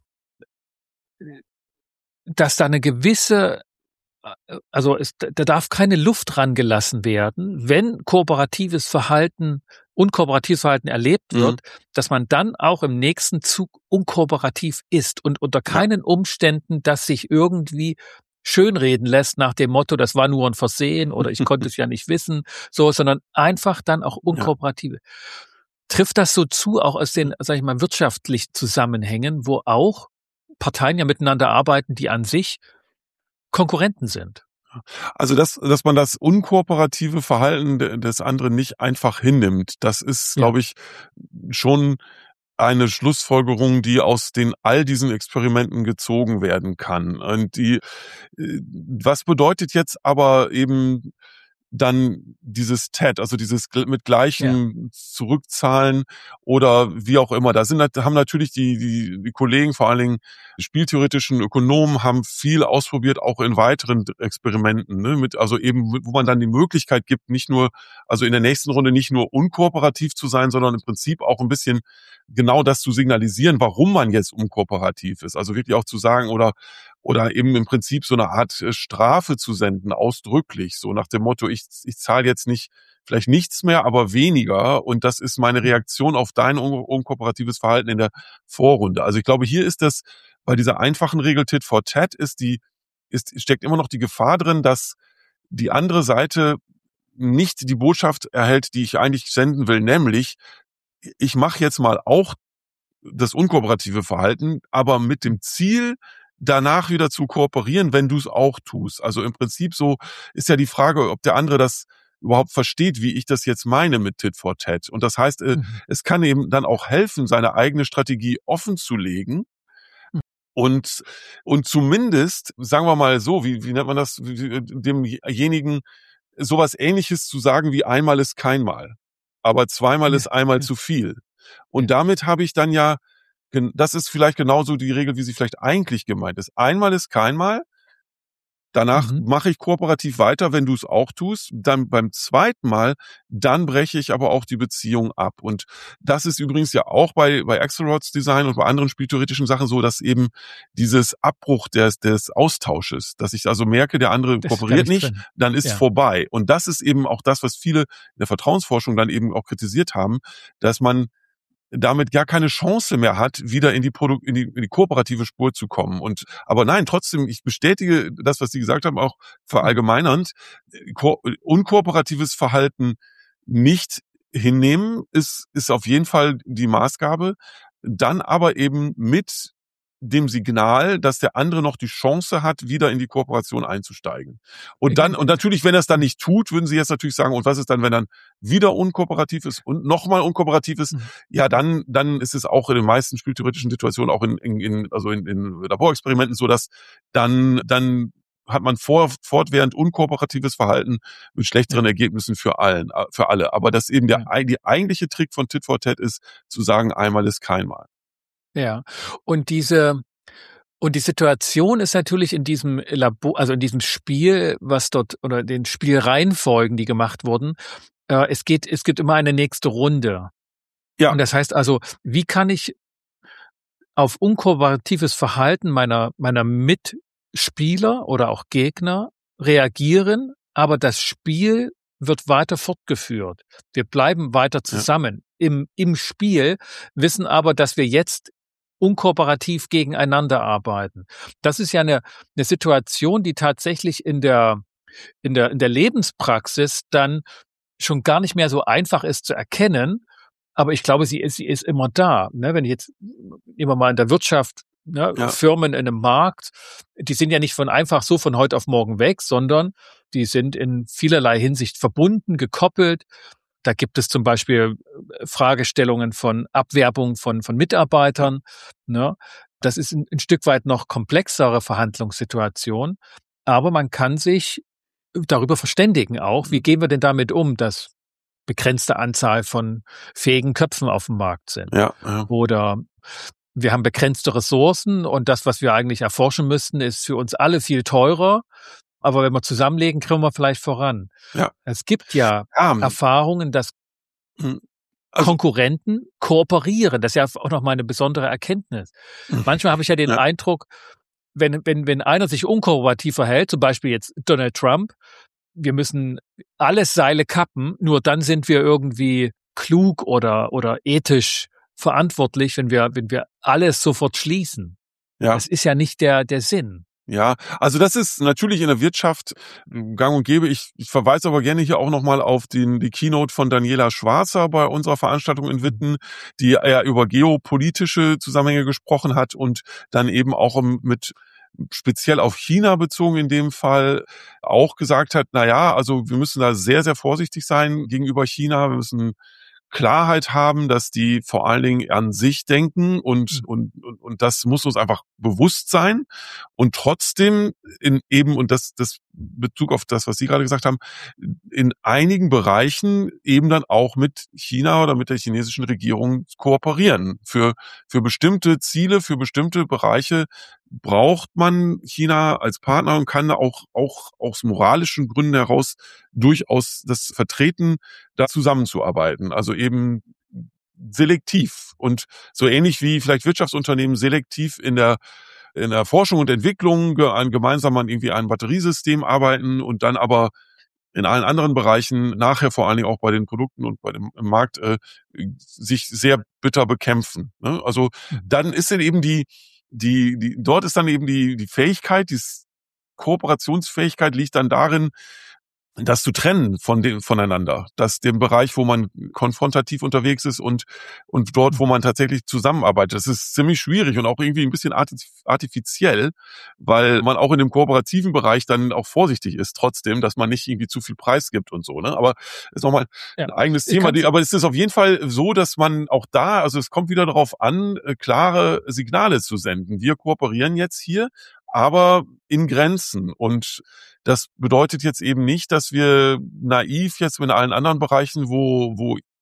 dass da eine gewisse, also es, da darf keine Luft dran gelassen werden, wenn kooperatives Verhalten, unkooperatives Verhalten erlebt wird, mhm. dass man dann auch im nächsten Zug unkooperativ ist und unter keinen ja. Umständen das sich irgendwie schönreden lässt nach dem Motto, das war nur ein Versehen oder ich konnte es ja nicht wissen, so, sondern einfach dann auch unkooperative. Ja. Trifft das so zu, auch aus den, sag ich mal, wirtschaftlichen Zusammenhängen, wo auch Parteien ja miteinander arbeiten, die an sich Konkurrenten sind? Also, dass, dass man das unkooperative Verhalten des anderen nicht einfach hinnimmt, das ist, ja. glaube ich, schon eine Schlussfolgerung, die aus den all diesen Experimenten gezogen werden kann. Und die, was bedeutet jetzt aber eben dann dieses T E D, also dieses mit gleichen ja. Zurückzahlen oder wie auch immer. Da sind, haben natürlich die, die, die Kollegen, vor allen Dingen spieltheoretischen Ökonomen, haben viel ausprobiert, auch in weiteren Experimenten, ne, mit, also eben, wo man dann die Möglichkeit gibt, nicht nur, also in der nächsten Runde nicht nur unkooperativ zu sein, sondern im Prinzip auch ein bisschen genau das zu signalisieren, warum man jetzt unkooperativ ist. Also wirklich auch zu sagen oder Oder eben im Prinzip so eine Art Strafe zu senden, ausdrücklich, so nach dem Motto, ich, ich zahle jetzt nicht, vielleicht nichts mehr, aber weniger und das ist meine Reaktion auf dein un- unkooperatives Verhalten in der Vorrunde. Also ich glaube, hier ist das, bei dieser einfachen Regel Tit for Tat ist die, ist, steckt immer noch die Gefahr drin, dass die andere Seite nicht die Botschaft erhält, die ich eigentlich senden will, nämlich, ich mache jetzt mal auch das unkooperative Verhalten, aber mit dem Ziel, danach wieder zu kooperieren, wenn du es auch tust. Also im Prinzip so ist ja die Frage, ob der andere das überhaupt versteht, wie ich das jetzt meine mit Tit for Tat. Und das heißt, mhm. es kann eben dann auch helfen, seine eigene Strategie offen zu legen mhm. und und zumindest, sagen wir mal so, wie, wie nennt man das, demjenigen sowas Ähnliches zu sagen wie einmal ist kein Mal, aber zweimal ja. ist einmal ja. zu viel. Und ja. damit habe ich dann ja das ist vielleicht genauso die Regel, wie sie vielleicht eigentlich gemeint ist. Einmal ist kein Mal. Danach Mhm. mache ich kooperativ weiter, wenn du es auch tust. Dann beim zweiten Mal, dann breche ich aber auch die Beziehung ab. Und das ist übrigens ja auch bei, bei Axelrod's Design und bei anderen spieltheoretischen Sachen so, dass eben dieses Abbruch des, des Austausches, dass ich also merke, der andere Das ist gar kooperiert nicht nicht, drin. dann ist Ja. vorbei. Und das ist eben auch das, was viele in der Vertrauensforschung dann eben auch kritisiert haben, dass man damit gar keine Chance mehr hat, wieder in die, Produ- in die, in die kooperative Spur zu kommen. Und, aber nein, trotzdem, ich bestätige das, was Sie gesagt haben, auch verallgemeinernd. Ko- unkooperatives Verhalten nicht hinnehmen, ist, ist auf jeden Fall die Maßgabe. Dann aber eben mit dem Signal, dass der andere noch die Chance hat, wieder in die Kooperation einzusteigen. Und dann, und natürlich, wenn er es dann nicht tut, würden Sie jetzt natürlich sagen, und was ist dann, wenn dann wieder unkooperativ ist und nochmal unkooperativ ist? Mhm. Ja, dann, dann ist es auch in den meisten spieltheoretischen Situationen, auch in, in, in also in, in Laborexperimenten so, dass dann, dann hat man vor, fortwährend unkooperatives Verhalten mit schlechteren Ja. Ergebnissen für allen, äh, für alle. Aber dass eben der, Ja. ei- die eigentliche Trick von Tit for Tat ist, zu sagen, einmal ist kein Mal. Ja. Und diese Und die Situation ist natürlich in diesem Labor, also in diesem Spiel, was dort, oder den Spielreihenfolgen, die gemacht wurden, äh, es geht, es gibt immer eine nächste Runde. Ja. Und das heißt also, wie kann ich auf unkooperatives Verhalten meiner, meiner Mitspieler oder auch Gegner reagieren, aber das Spiel wird weiter fortgeführt. Wir bleiben weiter zusammen im, im Spiel, wissen aber, dass wir jetzt unkooperativ gegeneinander arbeiten. Das ist ja eine, eine Situation, die tatsächlich in der, in der, in der Lebenspraxis dann schon gar nicht mehr so einfach ist zu erkennen. Aber ich glaube, sie ist, sie ist immer da. Ne? Wenn ich jetzt immer mal in der Wirtschaft, ne, Ja. Firmen in einem Markt, die sind ja nicht von einfach so von heute auf morgen weg, sondern die sind in vielerlei Hinsicht verbunden, gekoppelt. Da gibt es zum Beispiel Fragestellungen von Abwerbung von, von Mitarbeitern. Ne? Das ist ein, ein Stück weit noch komplexere Verhandlungssituation. Aber man kann sich darüber verständigen auch, wie gehen wir denn damit um, dass begrenzte Anzahl von fähigen Köpfen auf dem Markt sind. Ja, ja. Oder wir haben begrenzte Ressourcen und das, was wir eigentlich erforschen müssten, ist für uns alle viel teurer. Aber wenn wir zusammenlegen, kriegen wir vielleicht voran. Ja. Es gibt ja Ja. Erfahrungen, dass Also- Konkurrenten kooperieren. Das ist ja auch noch mal eine besondere Erkenntnis. Manchmal habe ich ja den Ja. Eindruck, wenn, wenn, wenn einer sich unkooperativ verhält, zum Beispiel jetzt Donald Trump, wir müssen alle Seile kappen, nur dann sind wir irgendwie klug oder, oder ethisch verantwortlich, wenn wir, wenn wir alles sofort schließen. Ja. Das ist ja nicht der, der Sinn. Ja, also das ist natürlich in der Wirtschaft gang und gäbe. Ich, ich verweise aber gerne hier auch nochmal auf den, die Keynote von Daniela Schwarzer bei unserer Veranstaltung in Witten, die ja über geopolitische Zusammenhänge gesprochen hat und dann eben auch mit speziell auf China bezogen in dem Fall auch gesagt hat, na ja, also wir müssen da sehr, sehr vorsichtig sein gegenüber China. Wir müssen Klarheit haben, dass die vor allen Dingen an sich denken und, und, und, und das muss uns einfach bewusst sein. Und trotzdem in eben, und das, das Bezug auf das, was Sie gerade gesagt haben, in einigen Bereichen eben dann auch mit China oder mit der chinesischen Regierung kooperieren. Für, für bestimmte Ziele, für bestimmte Bereiche braucht man China als Partner und kann auch, auch aus moralischen Gründen heraus durchaus das vertreten, da zusammenzuarbeiten. Also eben selektiv und so ähnlich wie vielleicht Wirtschaftsunternehmen selektiv in der in der Forschung und Entwicklung an gemeinsam an irgendwie einem Batteriesystem arbeiten und dann aber in allen anderen Bereichen nachher vor allen Dingen auch bei den Produkten und bei dem im Markt äh, sich sehr bitter bekämpfen. Ne? Also dann ist dann eben die die die dort ist dann eben die die Fähigkeit, die Kooperationsfähigkeit liegt dann darin, das zu trennen von dem, voneinander, dass dem Bereich, wo man konfrontativ unterwegs ist und, und dort, wo man tatsächlich zusammenarbeitet. Das ist ziemlich schwierig und auch irgendwie ein bisschen artifiziell, weil man auch in dem kooperativen Bereich dann auch vorsichtig ist, trotzdem, dass man nicht irgendwie zu viel Preis gibt und so, ne? Aber ist nochmal Ja. ein eigenes Thema. Die, aber es ist auf jeden Fall so, dass man auch da, also es kommt wieder darauf an, klare Signale zu senden. Wir kooperieren jetzt hier, aber in Grenzen. Und das bedeutet jetzt eben nicht, dass wir naiv jetzt in allen anderen Bereichen, wo, wo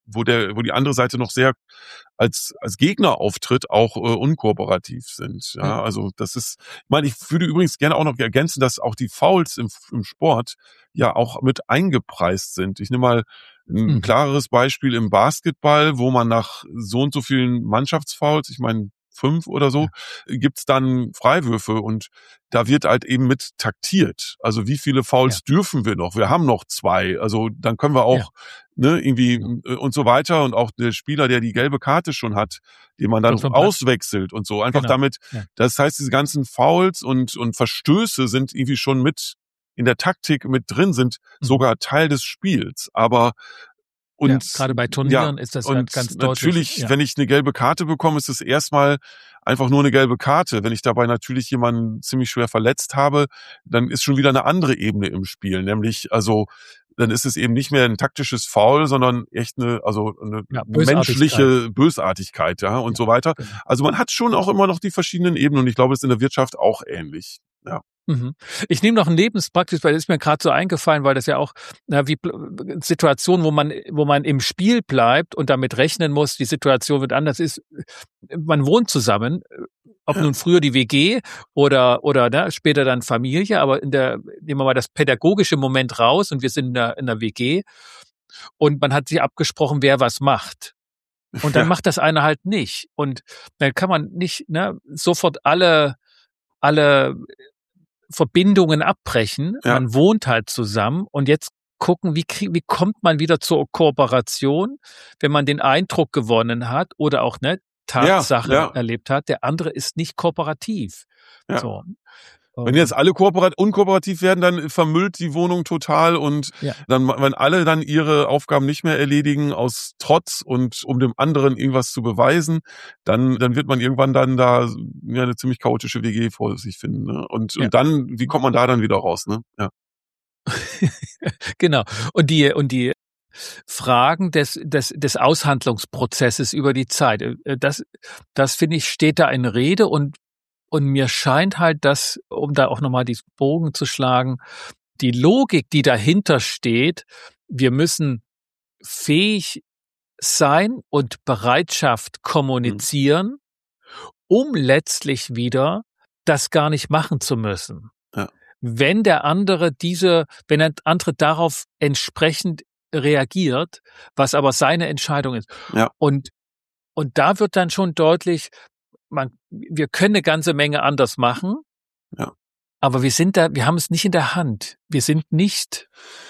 wo der, wo die andere Seite noch sehr als als Gegner auftritt, auch äh, unkooperativ sind. Ja, Mhm. also das ist, ich meine, ich würde übrigens gerne auch noch ergänzen, dass auch die Fouls im, im Sport ja auch mit eingepreist sind. Ich nehme mal ein Mhm. klareres Beispiel im Basketball, wo man nach so und so vielen Mannschaftsfouls, ich meine fünf oder so, Ja. gibt's dann Freiwürfe und da wird halt eben mit taktiert. Also wie viele Fouls Ja. dürfen wir noch? Wir haben noch zwei. Also dann können wir auch, Ja. ne, irgendwie Ja. und so weiter. Und auch der Spieler, der die gelbe Karte schon hat, den man dann Wird vom Platz. auswechselt und so. Einfach Genau. damit, Ja. das heißt, diese ganzen Fouls und, und Verstöße sind irgendwie schon mit in der Taktik mit drin, sind Mhm. sogar Teil des Spiels. Aber Ja, und gerade bei ja, Turnieren ist das ja und ganz deutlich. natürlich, Ja. wenn ich eine gelbe Karte bekomme, ist es erstmal einfach nur eine gelbe Karte. Wenn ich dabei natürlich jemanden ziemlich schwer verletzt habe, dann ist schon wieder eine andere Ebene im Spiel. Nämlich, also, dann ist es eben nicht mehr ein taktisches Foul, sondern echt eine, also eine Ja, Bösartigkeit. menschliche Bösartigkeit, ja, und Ja, so weiter. genau. Also man hat schon auch immer noch die verschiedenen Ebenen und ich glaube, es ist in der Wirtschaft auch ähnlich. Ja. Mhm. Ich nehme noch ein Lebenspraxis, weil das ist mir gerade so eingefallen, weil das ja auch na, wie Situationen, wo man wo man im Spiel bleibt und damit rechnen muss, die Situation wird anders ist. Man wohnt zusammen, ob Ja. nun früher die W G oder oder ne, später dann Familie, aber in der nehmen wir mal das pädagogische Moment raus und wir sind in der, in der W G und man hat sich abgesprochen, wer was macht. Und dann Ja. macht das eine halt nicht. Und dann kann man nicht ne, sofort alle alle Verbindungen abbrechen. Ja. Man wohnt halt zusammen und jetzt gucken, wie krieg, wie kommt man wieder zur Kooperation, wenn man den Eindruck gewonnen hat oder auch ne Tatsache Ja, ja. erlebt hat, der andere ist nicht kooperativ. Ja. So. Wenn jetzt alle kooperat unkooperativ werden, dann vermüllt die Wohnung total und Ja. dann, wenn alle dann ihre Aufgaben nicht mehr erledigen aus Trotz und um dem anderen irgendwas zu beweisen, dann, dann wird man irgendwann dann da ja, eine ziemlich chaotische W G vor sich finden. Ne? Und, Ja. und dann, wie kommt man da dann wieder raus? Ne? Ja. Genau. Und die, und die Fragen des, des, des Aushandlungsprozesses über die Zeit, das, das finde ich, steht da in Rede und Und mir scheint halt, dass, um da auch nochmal diesen Bogen zu schlagen, die Logik, die dahinter steht, wir müssen fähig sein und Bereitschaft kommunizieren, um letztlich wieder das gar nicht machen zu müssen. Ja. Wenn der andere diese, wenn der andere darauf entsprechend reagiert, was aber seine Entscheidung ist. Ja. Und, und da wird dann schon deutlich, man, wir können eine ganze Menge anders machen, Ja. aber wir sind da, wir haben es nicht in der Hand. Wir sind nicht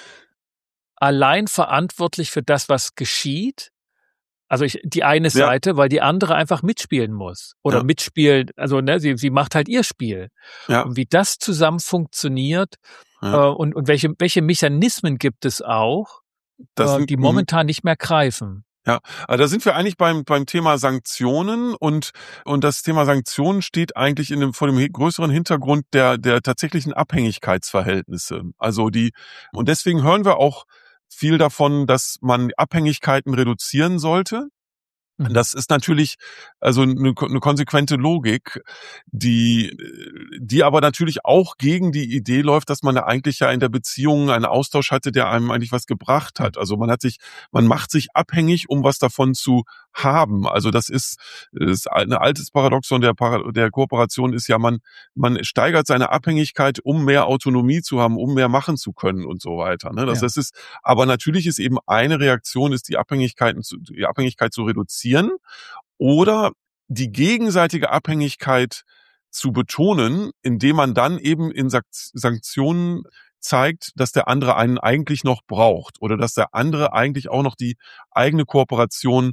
allein verantwortlich für das, was geschieht. Also ich, die eine Ja. Seite, weil die andere einfach mitspielen muss oder Ja. mitspielen. Also ne, sie, sie macht halt ihr Spiel. Ja. Und wie das zusammen funktioniert Ja. äh, und, und welche, welche Mechanismen gibt es auch, Das äh, sind- die momentan nicht mehr greifen. Ja, also da sind wir eigentlich beim beim Thema Sanktionen und und das Thema Sanktionen steht eigentlich in dem vor dem he- größeren Hintergrund der der tatsächlichen Abhängigkeitsverhältnisse. Also die und deswegen hören wir auch viel davon, dass man Abhängigkeiten reduzieren sollte. Mhm. Das ist natürlich also eine, eine konsequente Logik, die die aber natürlich auch gegen die Idee läuft, dass man ja eigentlich ja in der Beziehung einen Austausch hatte, der einem eigentlich was gebracht hat. Also man hat sich, man macht sich abhängig, um was davon zu haben. Also das ist, ist ein altes Paradoxon der Para- der Kooperation ist ja, man man steigert seine Abhängigkeit, um mehr Autonomie zu haben, um mehr machen zu können und so weiter. Ne? Das, Ja. das ist, aber natürlich ist eben eine Reaktion, ist die Abhängigkeiten zu, die Abhängigkeit zu reduzieren. Oder die gegenseitige Abhängigkeit zu betonen, indem man dann eben in Sanktionen zeigt, dass der andere einen eigentlich noch braucht oder dass der andere eigentlich auch noch die eigene Kooperation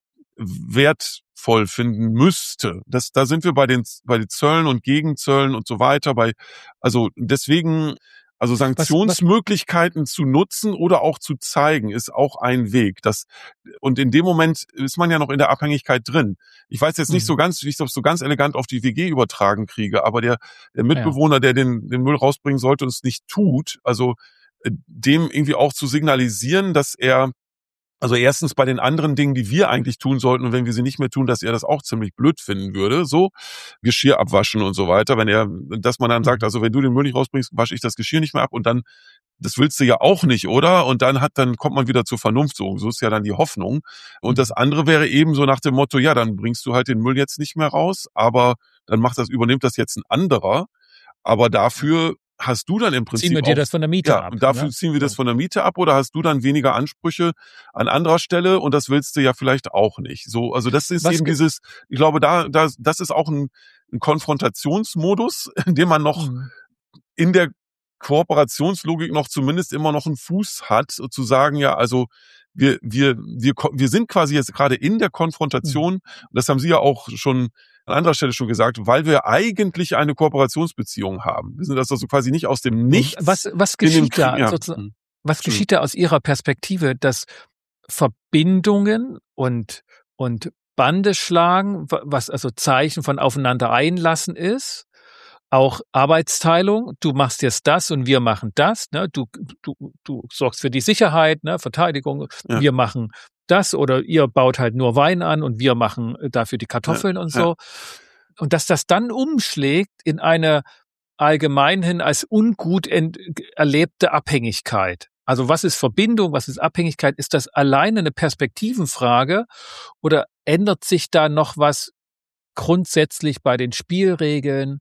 wertvoll finden müsste. Das, da sind wir bei den, bei den Zöllen und Gegenzöllen und so weiter. Bei, also deswegen, also Sanktionsmöglichkeiten zu nutzen oder auch zu zeigen, ist auch ein Weg. Das, und in dem Moment ist man ja noch in der Abhängigkeit drin. Ich weiß jetzt nicht Mhm. so ganz, wie ich das so ganz elegant auf die W G übertragen kriege, aber der, der Mitbewohner, der den, den Müll rausbringen sollte und es nicht tut, also äh, dem irgendwie auch zu signalisieren, dass er also erstens bei den anderen Dingen, die wir eigentlich tun sollten und wenn wir sie nicht mehr tun, dass er das auch ziemlich blöd finden würde, so Geschirr abwaschen und so weiter, wenn er, dass man dann sagt, Mhm. also wenn du den Müll nicht rausbringst, wasche ich das Geschirr nicht mehr ab und dann das willst du ja auch nicht, oder? Und dann hat, dann kommt man wieder zur Vernunft, so, so ist ja dann die Hoffnung. Und das andere wäre eben so nach dem Motto, ja, dann bringst du halt den Müll jetzt nicht mehr raus, aber dann macht das, übernimmt das jetzt ein anderer. Aber dafür hast du dann im Prinzip ziehen wir dir auch, das von der Miete ja, ab. und dafür Ne? ziehen wir das von der Miete ab, oder hast du dann weniger Ansprüche an anderer Stelle, und das willst du ja vielleicht auch nicht. So, also das ist Was eben ge- dieses, ich glaube, da, da, das ist auch ein, ein Konfrontationsmodus, in dem man noch Mhm. in der Kooperationslogik noch zumindest immer noch einen Fuß hat, zu sagen, ja, also wir, wir, wir, wir sind quasi jetzt gerade in der Konfrontation, Mhm. und das haben Sie ja auch schon an anderer Stelle schon gesagt, weil wir eigentlich eine Kooperationsbeziehung haben. Wir sind das also quasi nicht aus dem Nichts. Was, was in dem geschieht Krieg, da? ja. Sozusagen, was geschieht da aus Ihrer Perspektive, dass Verbindungen und, und Bande schlagen, was also Zeichen von aufeinander einlassen ist, auch Arbeitsteilung, du machst jetzt das und wir machen das, ne? Du, du, du sorgst für die Sicherheit, ne? Verteidigung, Ja. wir machen das, oder ihr baut halt nur Wein an und wir machen dafür die Kartoffeln Ja. und Ja. so. Und dass das dann umschlägt in eine allgemeinhin als ungut ent- erlebte Abhängigkeit. Also was ist Verbindung, was ist Abhängigkeit? Ist das alleine eine Perspektivenfrage, oder ändert sich da noch was grundsätzlich bei den Spielregeln?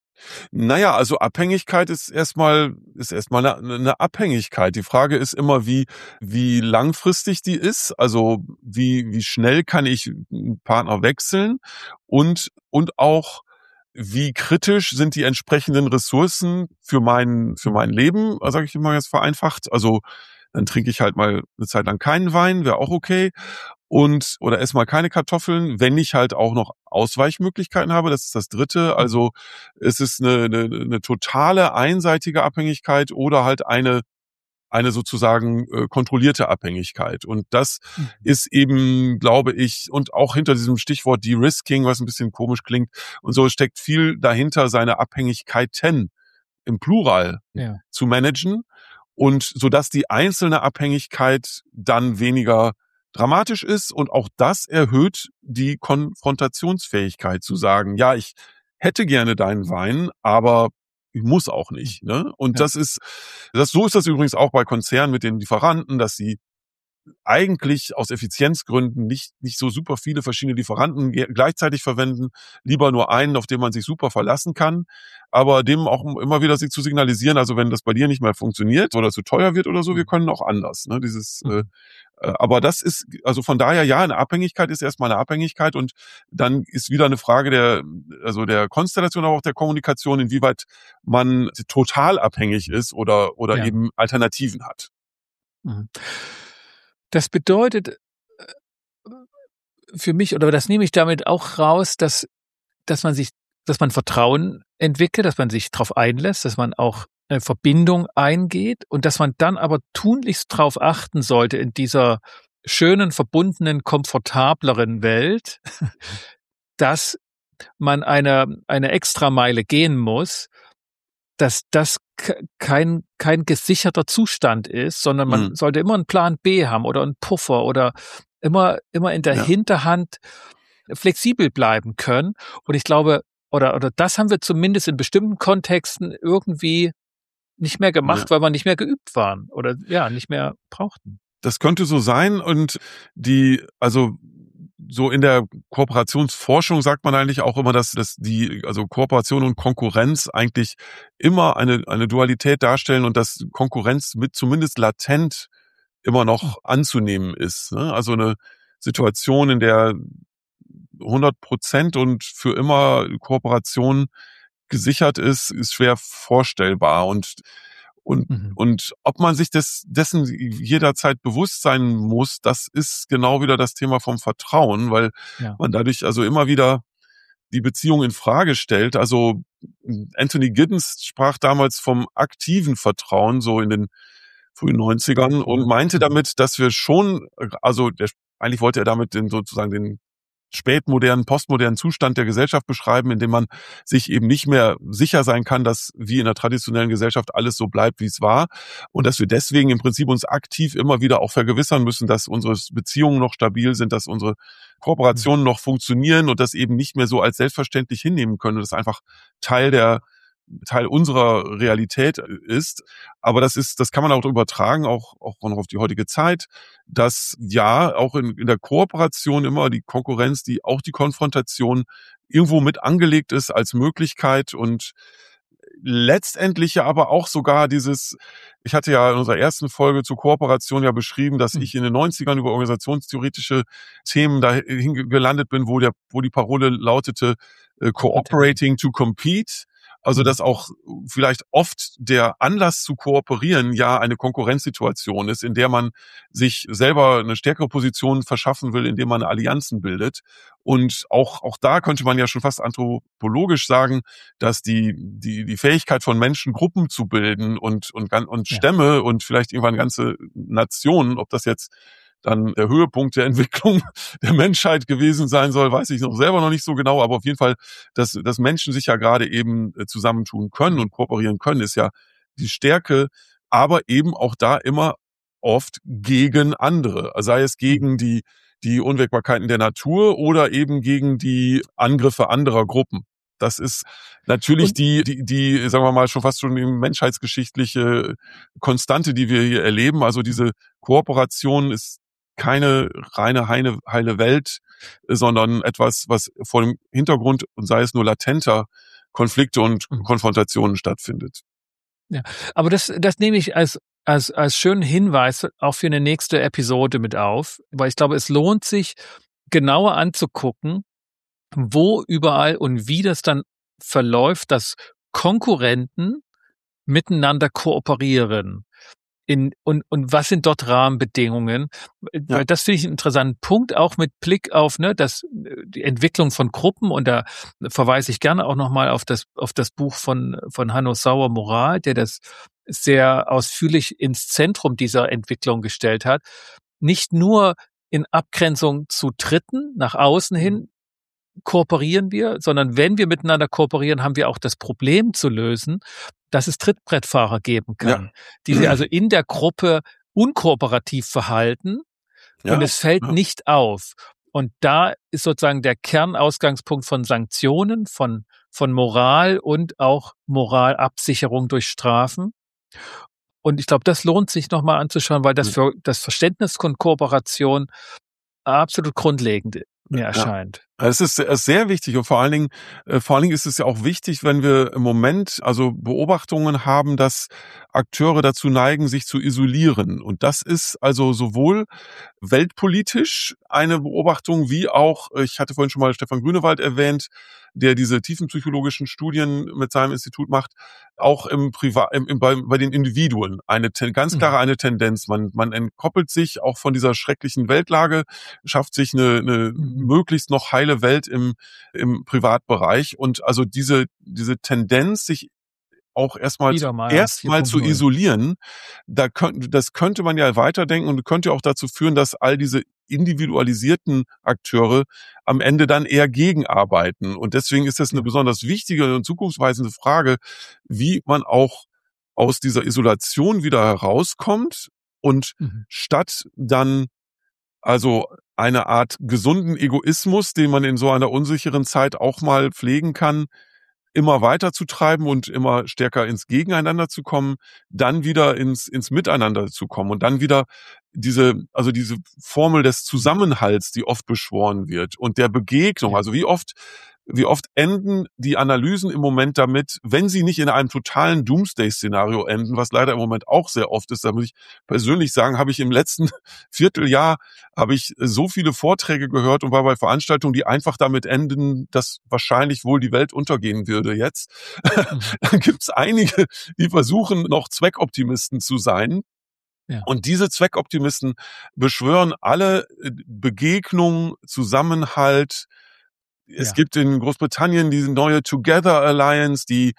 Naja, also Abhängigkeit ist erstmal, ist erstmal eine, eine Abhängigkeit. Die Frage ist immer, wie, wie langfristig die ist. Also, wie, wie schnell kann ich einen Partner wechseln, und, und auch, wie kritisch sind die entsprechenden Ressourcen für mein, für mein Leben, sage ich immer jetzt vereinfacht. Also, dann trinke ich halt mal eine Zeit lang keinen Wein, wäre auch okay. Und, oder esse mal keine Kartoffeln, wenn ich halt auch noch Ausweichmöglichkeiten habe. Das ist das Dritte. Also es ist eine, eine, eine totale einseitige Abhängigkeit oder halt eine, eine sozusagen äh, kontrollierte Abhängigkeit. Und das Mhm. ist eben, glaube ich, und auch hinter diesem Stichwort De-Risking, was ein bisschen komisch klingt, und so steckt viel dahinter, seine Abhängigkeiten im Plural Ja. zu managen, und so dass die einzelne Abhängigkeit dann weniger dramatisch ist, und auch das erhöht die Konfrontationsfähigkeit zu sagen, ja, ich hätte gerne deinen Wein, aber ich muss auch nicht, ne? Und Ja. das ist, das, so ist das übrigens auch bei Konzernen mit den Lieferanten, dass sie eigentlich aus Effizienzgründen nicht, nicht so super viele verschiedene Lieferanten ge- gleichzeitig verwenden, lieber nur einen, auf den man sich super verlassen kann, aber dem auch immer wieder sich zu signalisieren, also wenn das bei dir nicht mehr funktioniert oder zu teuer wird oder so, wir können auch anders, ne, dieses, äh, äh, aber das ist, also von daher, ja, eine Abhängigkeit ist erstmal eine Abhängigkeit, und dann ist wieder eine Frage der, also der Konstellation, aber auch der Kommunikation, inwieweit man total abhängig ist oder, oder Ja. eben Alternativen hat. Mhm. Das bedeutet äh, für mich, oder das nehme ich damit auch raus, dass, dass man sich, dass man Vertrauen entwickelt, dass man sich darauf einlässt, dass man auch eine Verbindung eingeht, und dass man dann aber tunlichst darauf achten sollte in dieser schönen, verbundenen, komfortableren Welt, dass man eine, eine Extrameile gehen muss, dass das ke- kein, kein gesicherter Zustand ist, sondern man Mhm. sollte immer einen Plan B haben oder einen Puffer oder immer, immer in der Ja. Hinterhand flexibel bleiben können. Und ich glaube, oder, oder das haben wir zumindest in bestimmten Kontexten irgendwie nicht mehr gemacht, Ja. weil wir nicht mehr geübt waren oder ja, nicht mehr brauchten. Das könnte so sein, und die, also so in der Kooperationsforschung sagt man eigentlich auch immer, dass, dass die, also Kooperation und Konkurrenz eigentlich immer eine, eine Dualität darstellen, und dass Konkurrenz mit zumindest latent immer noch anzunehmen ist, ne? Also eine Situation, in der hundert Prozent und für immer Kooperation gesichert ist, ist schwer vorstellbar, und und Mhm. und ob man sich des, dessen jederzeit bewusst sein muss, das ist genau wieder das Thema vom Vertrauen, weil Ja. man dadurch also immer wieder die Beziehung in Frage stellt. Also Anthony Giddens sprach damals vom aktiven Vertrauen, so in den frühen neunzigern, und meinte damit, dass wir schon, also der, eigentlich wollte er damit den sozusagen den spätmodernen, postmodernen Zustand der Gesellschaft beschreiben, in dem man sich eben nicht mehr sicher sein kann, dass wie in der traditionellen Gesellschaft alles so bleibt, wie es war, und dass wir deswegen im Prinzip uns aktiv immer wieder auch vergewissern müssen, dass unsere Beziehungen noch stabil sind, dass unsere Kooperationen noch funktionieren und das eben nicht mehr so als selbstverständlich hinnehmen können. Das ist einfach Teil der Teil unserer Realität ist. Aber das ist, das kann man auch übertragen, auch, auch noch auf die heutige Zeit, dass ja auch in, in der Kooperation immer die Konkurrenz, die auch die Konfrontation irgendwo mit angelegt ist als Möglichkeit und letztendlich ja aber auch sogar dieses, ich hatte ja in unserer ersten Folge zur Kooperation ja beschrieben, dass ich in den neunzigern über organisationstheoretische Themen dahin gelandet bin, wo der, wo die Parole lautete, äh, cooperating to compete. Also, dass auch vielleicht oft der Anlass zu kooperieren ja eine Konkurrenzsituation ist, in der man sich selber eine stärkere Position verschaffen will, indem man Allianzen bildet. Und auch, auch da könnte man ja schon fast anthropologisch sagen, dass die, die, die Fähigkeit von Menschen, Gruppen zu bilden und, und, und Stämme ja. und vielleicht irgendwann ganze Nationen, ob das jetzt dann der Höhepunkt der Entwicklung der Menschheit gewesen sein soll, weiß ich noch selber noch nicht so genau, aber auf jeden Fall, dass, dass Menschen sich ja gerade eben zusammentun können und kooperieren können, ist ja die Stärke, aber eben auch da immer oft gegen andere, sei es gegen die, die Unwägbarkeiten der Natur oder eben gegen die Angriffe anderer Gruppen. Das ist natürlich und die, die, die, sagen wir mal, schon fast schon die menschheitsgeschichtliche Konstante, die wir hier erleben. Also diese Kooperation ist keine reine heile, heile Welt, sondern etwas, was vor dem Hintergrund, und sei es nur latenter, Konflikte und mhm. Konfrontationen stattfindet. Ja, aber das, das nehme ich als, als, als schönen Hinweis auch für eine nächste Episode mit auf, weil ich glaube, es lohnt sich, genauer anzugucken, wo überall und wie das dann verläuft, dass Konkurrenten miteinander kooperieren. In, und, und was sind dort Rahmenbedingungen? Ja. Weil das finde ich einen interessanten Punkt, auch mit Blick auf ne, das, die Entwicklung von Gruppen. Und da verweise ich gerne auch nochmal auf das, auf das Buch von, von Hanno Sauer Moral, der das sehr ausführlich ins Zentrum dieser Entwicklung gestellt hat. Nicht nur in Abgrenzung zu Dritten nach außen hin kooperieren wir, sondern wenn wir miteinander kooperieren, haben wir auch das Problem zu lösen, dass es Trittbrettfahrer geben kann, ja. die sich also in der Gruppe unkooperativ verhalten ja. und es fällt ja. nicht auf. Und da ist sozusagen der Kernausgangspunkt von Sanktionen, von, von Moral und auch Moralabsicherung durch Strafen. Und ich glaube, das lohnt sich nochmal anzuschauen, weil das für das Verständnis von Kooperation absolut grundlegend mir erscheint. Ja. Es ist, ist sehr wichtig und vor allen Dingen, äh, vor allen Dingen ist es ja auch wichtig, wenn wir im Moment also Beobachtungen haben, dass Akteure dazu neigen, sich zu isolieren. Und das ist also sowohl weltpolitisch eine Beobachtung wie auch, ich hatte vorhin schon mal Stefan Grünewald erwähnt, der diese tiefenpsychologischen Studien mit seinem Institut macht, auch im Privat, im, im, bei, bei den Individuen eine ganz klare eine Tendenz. Man, man entkoppelt sich auch von dieser schrecklichen Weltlage, schafft sich eine, eine möglichst noch heile Welt im, im Privatbereich und also diese, diese Tendenz, sich auch erstmal erstmal zu isolieren, da könnte, das könnte man ja weiterdenken und könnte auch dazu führen, dass all diese individualisierten Akteure am Ende dann eher gegenarbeiten. Und deswegen ist das eine besonders wichtige und zukunftsweisende Frage, wie man auch aus dieser Isolation wieder herauskommt und mhm. statt dann also eine Art gesunden Egoismus, den man in so einer unsicheren Zeit auch mal pflegen kann, immer weiter zu treiben und immer stärker ins Gegeneinander zu kommen, dann wieder ins, ins Miteinander zu kommen und dann wieder diese, also diese Formel des Zusammenhalts, die oft beschworen wird und der Begegnung. Also wie oft, wie oft enden die Analysen im Moment damit, wenn sie nicht in einem totalen Doomsday-Szenario enden, was leider im Moment auch sehr oft ist, da muss ich persönlich sagen, habe ich im letzten Vierteljahr, habe ich so viele Vorträge gehört und war bei Veranstaltungen, die einfach damit enden, dass wahrscheinlich wohl die Welt untergehen würde jetzt. Mhm. Dann gibt es einige, die versuchen, noch Zweckoptimisten zu sein. Ja. Und diese Zweckoptimisten beschwören alle Begegnung, Zusammenhalt. Es ja. gibt in Großbritannien diese neue Together Alliance, die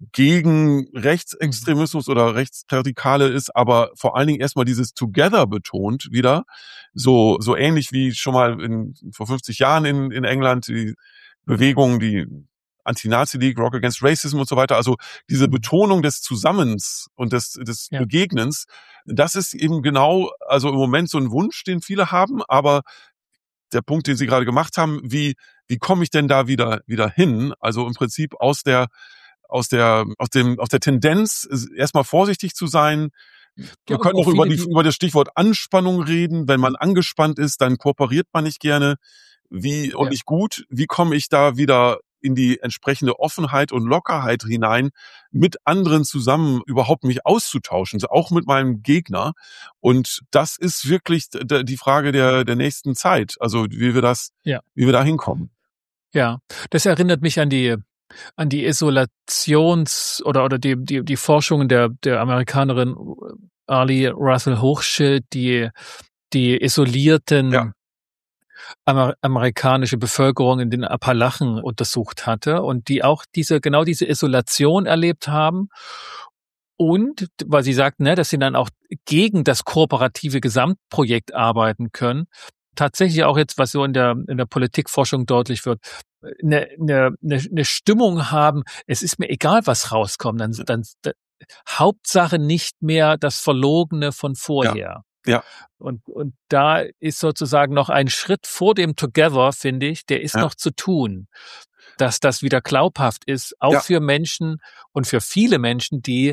gegen Rechtsextremismus mhm. oder Rechtsradikale ist, aber vor allen Dingen erstmal dieses Together betont wieder. So, so ähnlich wie schon mal in, vor fünfzig Jahren in, in England die Bewegung, die Anti-Nazi League, Rock Against Racism und so weiter. Also diese Betonung des Zusammens und des, des ja. Begegnens, das ist eben genau, also im Moment so ein Wunsch, den viele haben, aber der Punkt, den Sie gerade gemacht haben, wie, wie komme ich denn da wieder, wieder hin? Also im Prinzip aus der, aus der, aus dem, aus der Tendenz, erstmal vorsichtig zu sein. Wir Ja, und können auch auch über viele, die, die über das Stichwort Anspannung reden. Wenn man angespannt ist, dann kooperiert man nicht gerne. Wie, und ja, nicht gut. Wie komme ich da wieder in die entsprechende Offenheit und Lockerheit hinein, mit anderen zusammen überhaupt mich auszutauschen, so auch mit meinem Gegner. Und das ist wirklich d- die Frage der, der nächsten Zeit. Also, wie wir das, ja, wie wir da hinkommen. ja. Das erinnert mich an die an die Isolations- oder oder die die die Forschungen der der Amerikanerin Ali Russell Hochschild, die die Ja, isolierten Amer amerikanische Bevölkerung in den Appalachen untersucht hatte und die auch diese genau diese Isolation erlebt haben. Und weil Sie sagten, ne, dass sie dann auch gegen das kooperative Gesamtprojekt arbeiten können, tatsächlich auch jetzt, was so in der in der Politikforschung deutlich wird, eine, eine, eine eine Stimmung haben, es ist mir egal, was rauskommt, dann, dann, dann Hauptsache nicht mehr das Verlogene von ja, vorher. ja, Und, und da ist sozusagen noch ein Schritt vor dem Together, finde ich, der ist ja, noch zu tun, dass das wieder glaubhaft ist, auch ja, für Menschen und für viele Menschen, die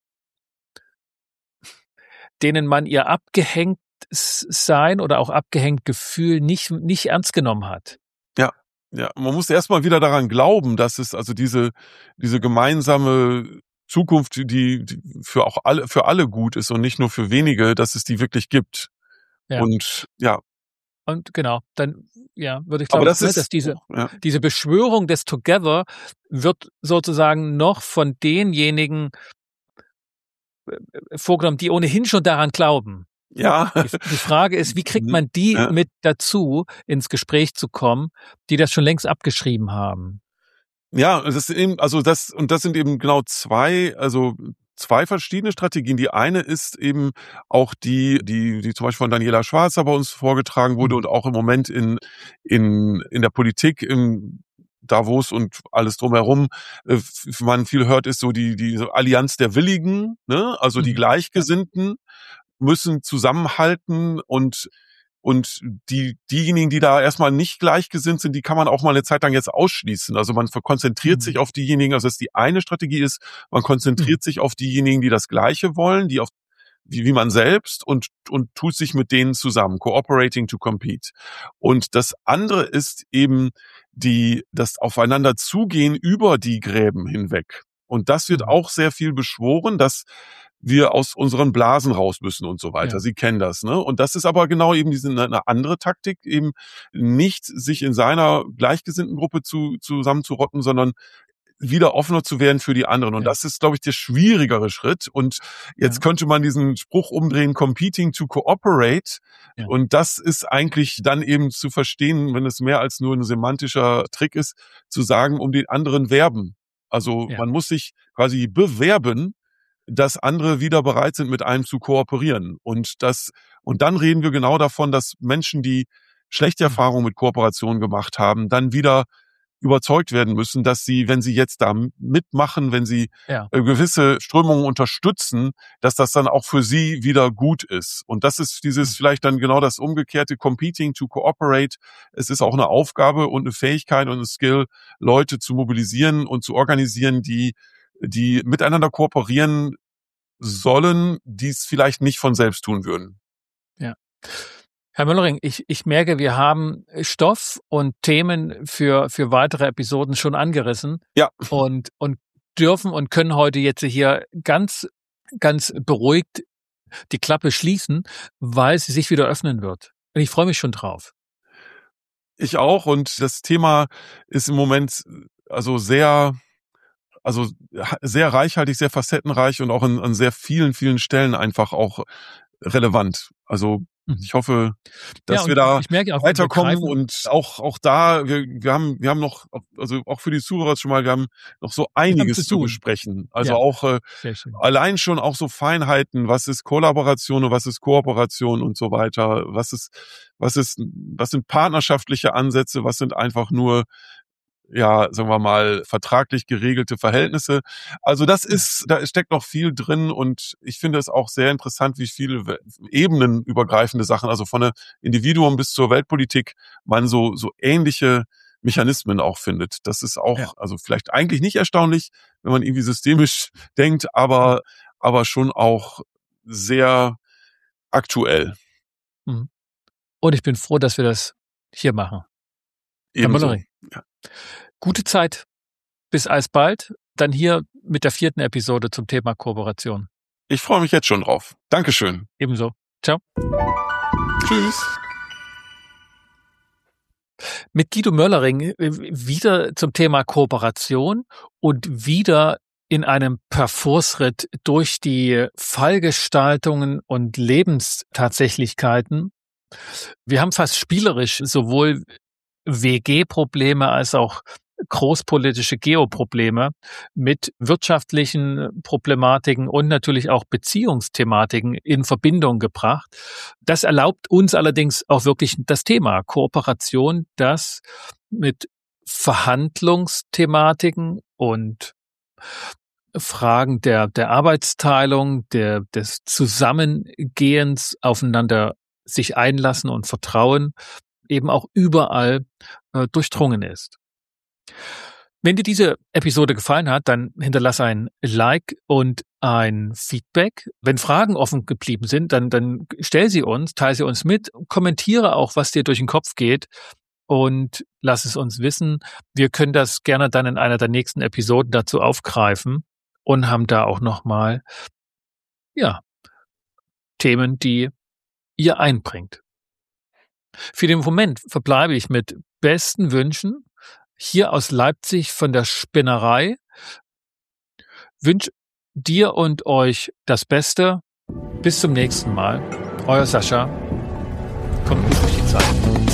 denen man ihr abgehängt sein oder auch abgehängt Gefühl nicht, nicht ernst genommen hat. ja. Ja, man muss erstmal wieder daran glauben, dass es also diese, diese gemeinsame Zukunft, die, die für auch alle, für alle gut ist und nicht nur für wenige, dass es die wirklich gibt. Ja. Und ja, Und genau, dann, ja, würde ich aber glaube, das ne, dass ist, diese, ja, diese Beschwörung des Together wird sozusagen noch von denjenigen vorgenommen, die ohnehin schon daran glauben. ja, Die, die Frage ist, wie kriegt man die ja. mit dazu, ins Gespräch zu kommen, die das schon längst abgeschrieben haben? Ja, das ist eben, also das, und das sind eben genau zwei, also zwei verschiedene Strategien. Die eine ist eben auch die, die, die zum Beispiel von Daniela Schwarzer bei uns vorgetragen wurde Mhm. und auch im Moment in, in, in der Politik, in Davos und alles drumherum, äh, man viel hört, ist so die, die Allianz der Willigen, ne? Also die Mhm. Gleichgesinnten müssen zusammenhalten und und die diejenigen, die da erstmal nicht gleichgesinnt sind, die kann man auch mal eine Zeit lang jetzt ausschließen. Also man konzentriert sich Mhm. auf diejenigen, also dass die eine Strategie ist, man Mhm. konzentriert sich auf diejenigen, die das Gleiche wollen, die auf wie, wie man selbst und und tut sich mit denen zusammen, cooperating to compete. Und das andere ist eben die das Aufeinander zugehen über die Gräben hinweg. Und das wird Mhm. auch sehr viel beschworen, dass wir aus unseren Blasen raus müssen und so weiter. Ja. Sie kennen das, ne? Und das ist aber genau eben diese eine andere Taktik, eben nicht sich in seiner gleichgesinnten Gruppe zu, zusammenzurotten, sondern wieder offener zu werden für die anderen. Und Ja. das ist, glaube ich, der schwierigere Schritt. Und jetzt Ja. könnte man diesen Spruch umdrehen, competing to cooperate. Ja. Und das ist eigentlich dann eben zu verstehen, wenn es mehr als nur ein semantischer Trick ist, zu sagen, um den anderen werben. Also Ja. man muss sich quasi bewerben, dass andere wieder bereit sind, mit einem zu kooperieren. Und das, und dann reden wir genau davon, dass Menschen, die schlechte Mhm. Erfahrungen mit Kooperation gemacht haben, dann wieder überzeugt werden müssen, dass sie, wenn sie jetzt da mitmachen, wenn sie Ja. äh, gewisse Strömungen unterstützen, dass das dann auch für sie wieder gut ist. Und das ist dieses Mhm. vielleicht dann genau das umgekehrte, competing to cooperate. Es ist auch eine Aufgabe und eine Fähigkeit und ein Skill, Leute zu mobilisieren und zu organisieren, die die miteinander kooperieren sollen, die es vielleicht nicht von selbst tun würden. Ja. Herr Möllering, ich, ich merke, wir haben Stoff und Themen für, für weitere Episoden schon angerissen Ja, und, und dürfen und können heute jetzt hier ganz, ganz beruhigt die Klappe schließen, weil sie sich wieder öffnen wird. Und ich freue mich schon drauf. ich auch. Und das Thema ist im Moment also sehr, also sehr reichhaltig, sehr facettenreich und auch an, an sehr vielen, vielen Stellen einfach auch relevant. Also Mhm. ich hoffe, Ja, dass wir und da ich merke auch, wir weiterkommen greifen, und auch auch da, wir, wir haben wir haben noch, also auch für die Zuhörer schon mal, wir haben noch so wir haben einiges zu zu tun. besprechen. Also Ja, auch äh, sehr schön. allein schon auch so Feinheiten, was ist Kollaboration und was ist Kooperation und so weiter, was ist was ist was sind partnerschaftliche Ansätze, was sind einfach nur, ja, sagen wir mal, vertraglich geregelte Verhältnisse. Also das Ja. ist, da steckt noch viel drin und ich finde es auch sehr interessant, wie viele ebenenübergreifende Sachen, also von der Individuum bis zur Weltpolitik, man so, so ähnliche Mechanismen auch findet. Das ist auch, Ja. also vielleicht eigentlich nicht erstaunlich, wenn man irgendwie systemisch denkt, aber, aber schon auch sehr aktuell. Mhm. Und ich bin froh, dass wir das hier machen. Herr Ebenso. Möllering, Ja. gute Zeit. Bis alsbald. Dann hier mit der vierten Episode zum Thema Kooperation. Ich freue mich jetzt schon drauf. Dankeschön. Ebenso. Ciao. Tschüss. Mit Guido Möllering äh, wieder zum Thema Kooperation und wieder in einem Parforce-Ritt durch die Fallgestaltungen und Lebenstatsächlichkeiten. Wir haben fast spielerisch sowohl W G-Probleme als auch großpolitische Geoprobleme mit wirtschaftlichen Problematiken und natürlich auch Beziehungsthematiken in Verbindung gebracht. Das erlaubt uns allerdings auch wirklich das Thema Kooperation, das mit Verhandlungsthematiken und Fragen der, der Arbeitsteilung, der, des Zusammengehens, aufeinander sich einlassen und vertrauen, eben auch überall äh, durchdrungen ist. Wenn dir diese Episode gefallen hat, dann hinterlass ein Like und ein Feedback. Wenn Fragen offen geblieben sind, dann, dann stell sie uns, teile sie uns mit, kommentiere auch, was dir durch den Kopf geht und lass es uns wissen. Wir können das gerne dann in einer der nächsten Episoden dazu aufgreifen und haben da auch nochmal, ja, Themen, die ihr einbringt. Für den Moment verbleibe ich mit besten Wünschen hier aus Leipzig von der Spinnerei. Wünsche dir und euch das Beste. Bis zum nächsten Mal. Euer Sascha. Kommt gut durch die Zeit.